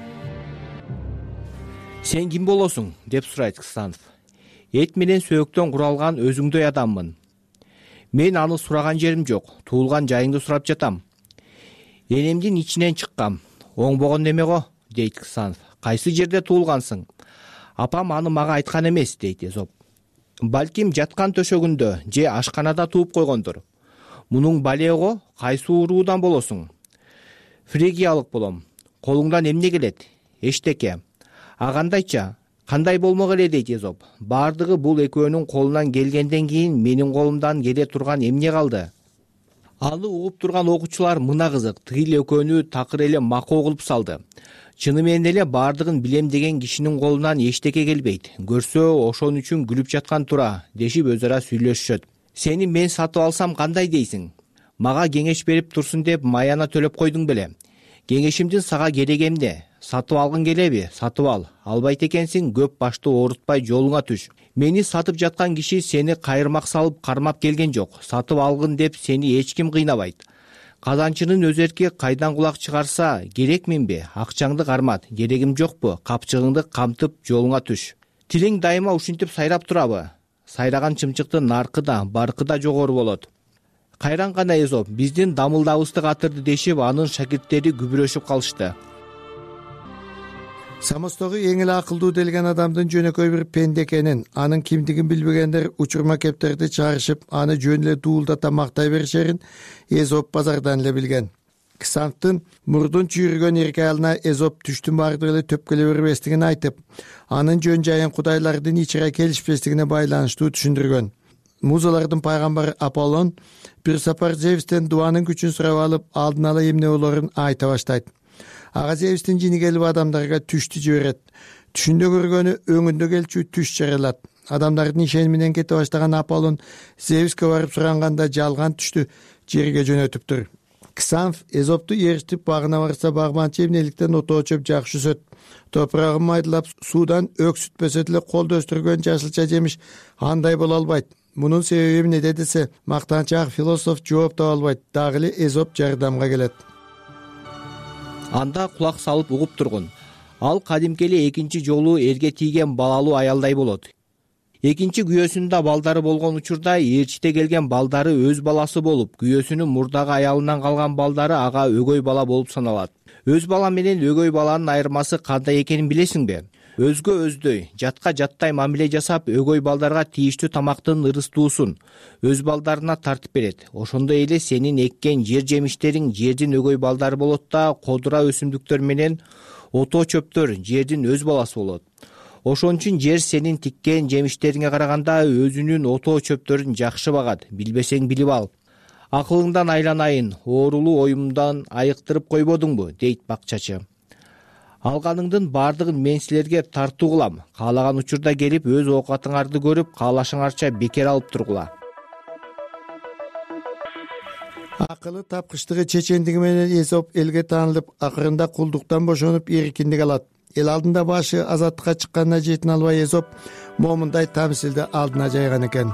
Сен ким болосуң? Деп сурайт Ксанов. Эт менен сөөктөн куралган өзүңдөй адаммын. Мен аны сураган жерим жок, туулган жайыңды сурап жатам. Энемдин ичинен чыккам. Оңбогон неме го? Дейт Ксанов. Кайсы жерде туулгансың? Апам аны мага айткан эмес, дейт Эзоп. Балким жаткан төшөгүндө же ашканада тууп койгондур. Мунуң балего, кайсы уруудан болосуң? Фригиялык болом. Колуңдан эмне келет? Эчтеке. А кандайча? Кандай болмок эле, дейт Эзоп. Бардыгы бул экөөнүн колунан келгенден кийин менин колумдан келе турган эмне калды? Аны угуп турган окуучулар мына кызык, тыйыл экөөнү такыр эле макоо кылып салды. Чыны менен эле бардыгын билем деген кишинин колунан эчтеке келбейт. Көрсө ошон үчүн күлүп жаткан тура, дешип өз ара сүйлөшүшөт. Сени мен сатып алсам кандай дейсиң? Мага кеңеш берип турсун деп маяна төлөп койдуң беле? Кеңешимдин сага кереги эмне? Сатып алгың келеби? Сатып ал. Албайт экенсиң, көп башты оорутпай жолуңа түш. Мени сатып жаткан киши сени кайырмак салып кармап келген жок. Сатып алгын деп сени эч ким кыйнабайт. Казанчынын өз эрки кайдан кулак чыгарса, керекминби? Акчаңды кармат, керегим жокпу? Капчыгыңды камтып жолуңа түш. Тилиң дайыма ушинтип сайрап турабы? Сайраган чымчыктын наркы да, баркы да жогору болот. Кайран гана Эзоп, биздин дамылдабызды катырды дешип, анын шакирттери күбүрөшүп калышты. Самостогу эң эле акылдуу делген адамдын жөнөкөй бир пенде экенин, анын кимдигин билбегендер учурма кептерди чыгарышып, аны жөн эле дуулдата мактай беришерин Эзоп базардан эле билген. Ксанфтын мурдун чүйргөн эрке айылына Эзоп түштүн бардыгы эле төпкөлө бербестигин айтып, анын жөн жайын кудайлардын ичире келишпестигине байланыштуу түшүндүргөн. Музалардын пайгамбары Аполлон бир сапар Зевстен дуанын күчүн сурап алып, алдын ала эмне болорун айта баштайт. Ага Зевстин жини келип адамдарга түштү жиберет. Түшүндө көргөнү өңүндө келчү түш жаралат. Адамдардын ишени менен кете баштаган Аполлон Зевске барып суранганда жалган түштү жерге жөнөтүптүр. Ксанф Эзопту ээрчитип багына барса, багбанчы эмнеликтен отоо чөп жакшы өсөт. Топурагын майдылап, суудан өксүтпөсө деле колдо өстүргөн жашылча жемиш андай боло албайт. Мунун себеби эмне десе, мактанчак философ жооп таба албайт. Дагы эле Эзоп жардамга келет. Анда кулак салып угуп тургун. Ал кадимки эле экинчи жолу эрге тийген балалуу аялдай болот. Экинчи күйөөсүндө балдары болгон учурда ээрчите келген балдары өз баласы болуп, күйөөсүнүн мурдагы аялынан калган балдары ага өгөй бала болуп саналат. Өз бала менен өгөй баланын айырмасы кандай экенин билесиңби? Өзгө өздөй, жатка жаттай мамиле жасап, өгөй балдарга тийиштүү тамактын ырыстуусун өз балдарына тартып берет. Ошондой эле сенин эккен жер жемиштериң жердин өгөй балдары болот да, кодура өсүмдүктөр менен отоо чөптөр жердин өз баласы болот. Ошон үчүн жер сенин тиккен жемиштериңе караганда өзүнүн отоо чөптөрүн жакшы багат. Билбесең билип ал. Акылыңдан айланайын, оорулуу оюмдан айыктырып койбодуңбу, дейт бакчачы. Алганыңдын бардыгын мен силерге тартуу кылам. Каалаган учурда келип өз оокатыңарды көрүп, каалашыңарча бекер алып тургула. Акылы тапкычтыгы чечендиги менен Эзоп элге таанылып, акырында кулдуктан бошонуп эркиндик алат. Эл алдында башы азаттыкка чыкканына жетин албай Эзоп момундай тамсилди алдына жайган экен.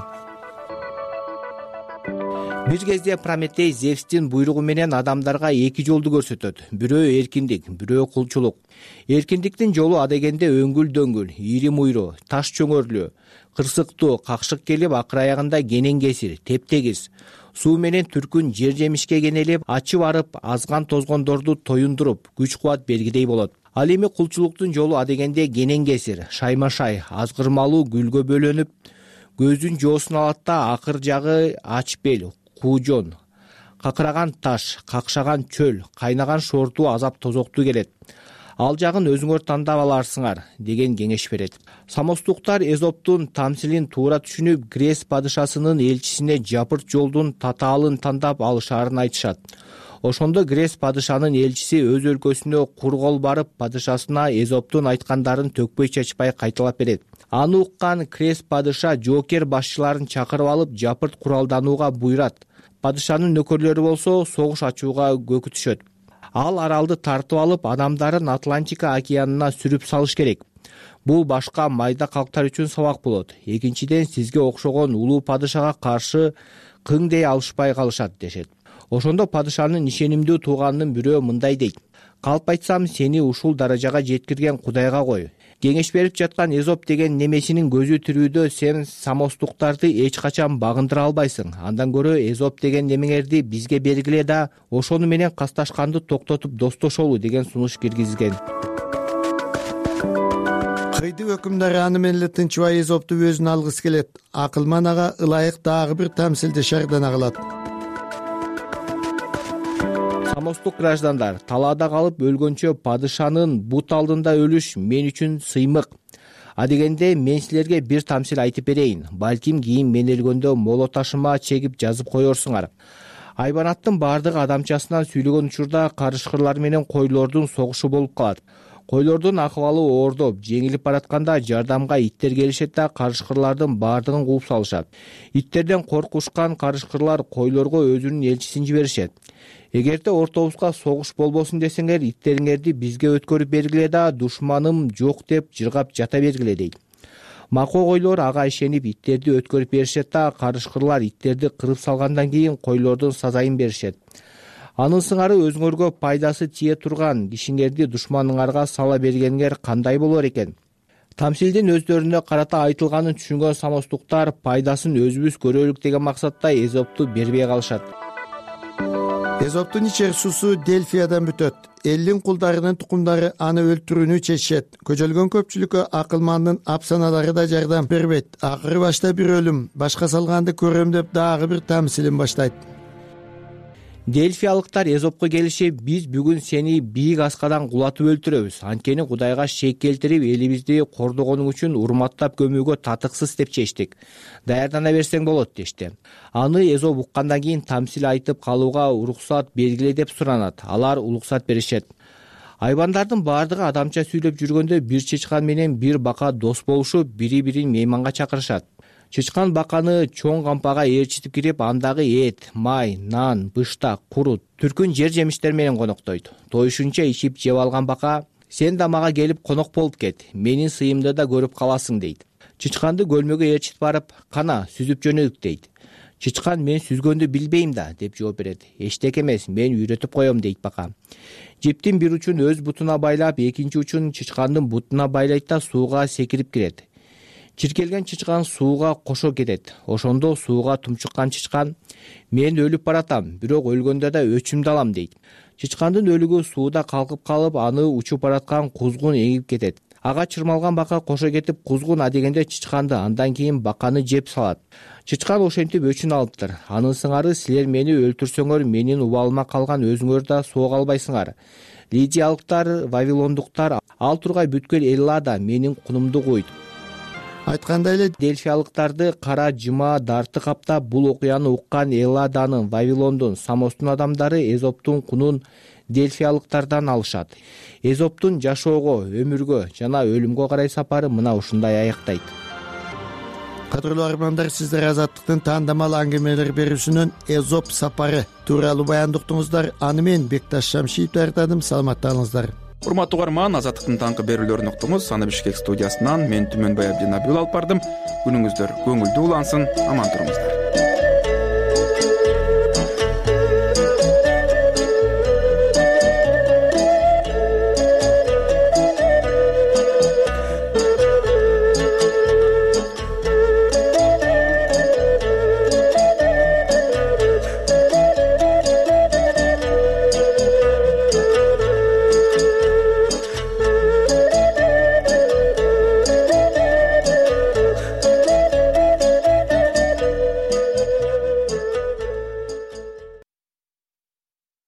Бир кезде Прометей Зевстин буйругу менен адамдарга эки жолду көрсөтөт. Бирөө эркиндик, бирөө кулчулук. Эркиндиктин жолу адегенде өңгүл-дөңгүл, ири муйру, таш чөңөрлүү, кырсыктуу, какшык келип акыр аягында кенен кесир, тептегиз. Суу менен түркүн жер жемишке кенелип, ачып арып, азган тозгондорду тоюндуруп, күч-кубат бергидей болот. Ал эми кулчулуктун жолу адегенде кенен кесир, шаймашай, азгырмалуу гүлгө бөлөнүп, көздүн жоосун алат да акыр жагы ач бел, куужон, какыраган таш, какшаган чөл, кайнаган шортуу азап тозоктуу келет. Ал жагын өзүңөр тандап аларсыңар, деген кеңеш берет. Самостуктар Эзоптун тамсилин туура түшүнүп, Грес падышасынын элчисине жапырт жолдун татаалын тандап алышаарын айтышат. Ошондо Грес падышанын элчиси өз өлкөсүнө кургол барып, падышасына Эзоптун айткандарын төкпөй чачпай кайталап берет. Аны уккан Грес падыша жоокер башчыларын чакырып алып, жапырт куралданууга буйрат. Падышанын нөкөрлөрү болсо согуш ачууга көкүтүшөт. Ал аралды тартып алып, адамдарын Атлантика океанына сүрүп салыш керек. Бул башка майда калктар үчүн сабак болот. Экинчиден, сизге окшогон улуу падышага каршы кыңдей алышпай калышат, дешет. Ошондо падышанын ишенимдүү тууганынын бирөө мындай дейт: калп айтсам, сени ушул даражага жеткирген Кудайга кой. Кеңеш берип жаткан Эзоп деген немесинин көзү тирүүдө сен самостуктарды эч качан багындыра албайсың. Андан көрө Эзоп деген немеңерди бизге бергиле да, ошону менен касташканды токтотуп достошолу, деген сунуш киргизген. Кыйды өкүмдар аны менен эле тынчыбай Эзопту өзүнө алгысы келет. Акылман ага ылайык дагы бир тамсилди шардана кылат. Самостук граждандар, талаада калып өлгөнчө падышанын бут алдында өлүш мен үчүн сыймык. Адегенде мен силерге бир тамсил айтып берейин. Балким кийин мен өлгөндө моло ташыма чегип жазып коерсуңар. Айбанаттын бардыгы адамчасынан сүйлөгөн учурда карышкырлар менен койлордун согушу болуп калат. Койлордун акыбалы оордоп, жеңилип баратканда жардамга иттер келишет да карышкырлардын бардыгын кууп салышат. Иттерден коркушкан карышкырлар койлорго өзүнүн элчисин жиберишет. Эгерде ортобузга согуш болбосун десеңер, иттериңерди бизге өткөрүп бергиле да, душманым жок деп жыргап жата бергиле, дейт. Макоо койлор ага ишенип иттерди өткөрүп беришет да, карышкырлар иттерди кырып салгандан кийин койлордун сазайын беришет. Анын сыңары өзүңөргө пайдасы тие турган кишиңерди душманыңарга сала бергениңер кандай болор экен? Тамсилдин өздөрүнө карата айтылганын түшүнгөн самостуктар пайдасын өзүбүз көрөлүк деген максатта Эзопту бербей калышат. Эзоптун ичер суусу Дельфиядан бүтөт. Элдин кулдарынын тукумдары аны өлтүрүүнү чечишет. Көчөлгөн көпчүлүккө акылмандын апсаналары да жардам бербейт. Акыры башта бир өлүм, башка салганды көрөм деп дагы бир тамсилин баштайт. Дельфиялыктар Эзопко келишип, биз бүгүн сени бийик аскадан кулатып өлтүрөбүз. Анткени Кудайга шек келтирип, элибизди кордогонуң үчүн урматтап көмүүгө татыксыз деп чечтик. Даярдана берсең болот, дешти. Аны Эзоп уккандан кийин тамсил айтып калууга уруксат бергиле деп суранат. Алар уруксат беришет. Айбандардын бардыгы адамча сүйлөп жүргөндө бир чычкан менен бир бака дос болушуп, бири-бирин мейманга чакырышат. Чычкан баканы чоң кампага ээрчитип кирип, андагы эт, май, нан, быштак, курут, түркүн жер жемиштер менен коноктойт. Тоюшунча ичип жеп алган бака: сен да мага келип конок болуп кет, менин сыйымды да көрүп каласың, дейт. Чычканды көлмөгө ээрчитип барып, кана сүзүп жөнөдүк, дейт. Чычкан: мен сүзгөндү билбейм да, деп жооп берет. Эчтеке эмес, мен үйрөтүп коем, дейт бака. Жиптин бир учун өз бутуна байлап, экинчи учун чычкандын бутуна байлайт да сууга секирип кирет. Чиркелген чычкан сууга кошо кетет. Ошондо сууга тумчуккан чычкан: мен өлүп баратам, бирок өлгөндө да өчүмдү алам, дейт. Чычкандын өлүгү сууда калкып калып, аны учуп бараткан кузгун эгип кетет. Ага чырмалган бака кошо кетип, кузгун адегенде чычканды, андан кийин баканы жеп салат. Чычкан ошентип өчүн алыптыр. Анын сыңары: силер мени өлтүрсөңөр, менин убалыма калган өзүңөр да соога албайсыңар. Лидиялыктар, вавилондуктар ал тургай бүткүл Эллада менин кунумду куйт. айткандай эле дельфиялыктарды кара жыма дарты каптап бул окуяны уккан элладанын, вавилондун, самостун адамдары эзоптун кунун дельфиялыктардан алышат. Эзоптун жашоого, өмүргө жана өлүмгө карай сапары мына ушундай аяктайт. Кадырлуу армандар, сиздер Азаттыктын таандамал аңгемелер берүүсүнөн Эзоп сапары тууралуу баяндыктыңыздар. Аны мен Бекташ Шамшиев даярдадым. Саламатталыңыздар. Урматтуу угарман, Азаттыктын таңкы берүүлөрүн уктуңуз. Аны Бишкек студиясынан мен Түмөнбай Абдинабиул алып бардым. Күнүңүздөр көңүлдүү улансын, аман туруңуздар.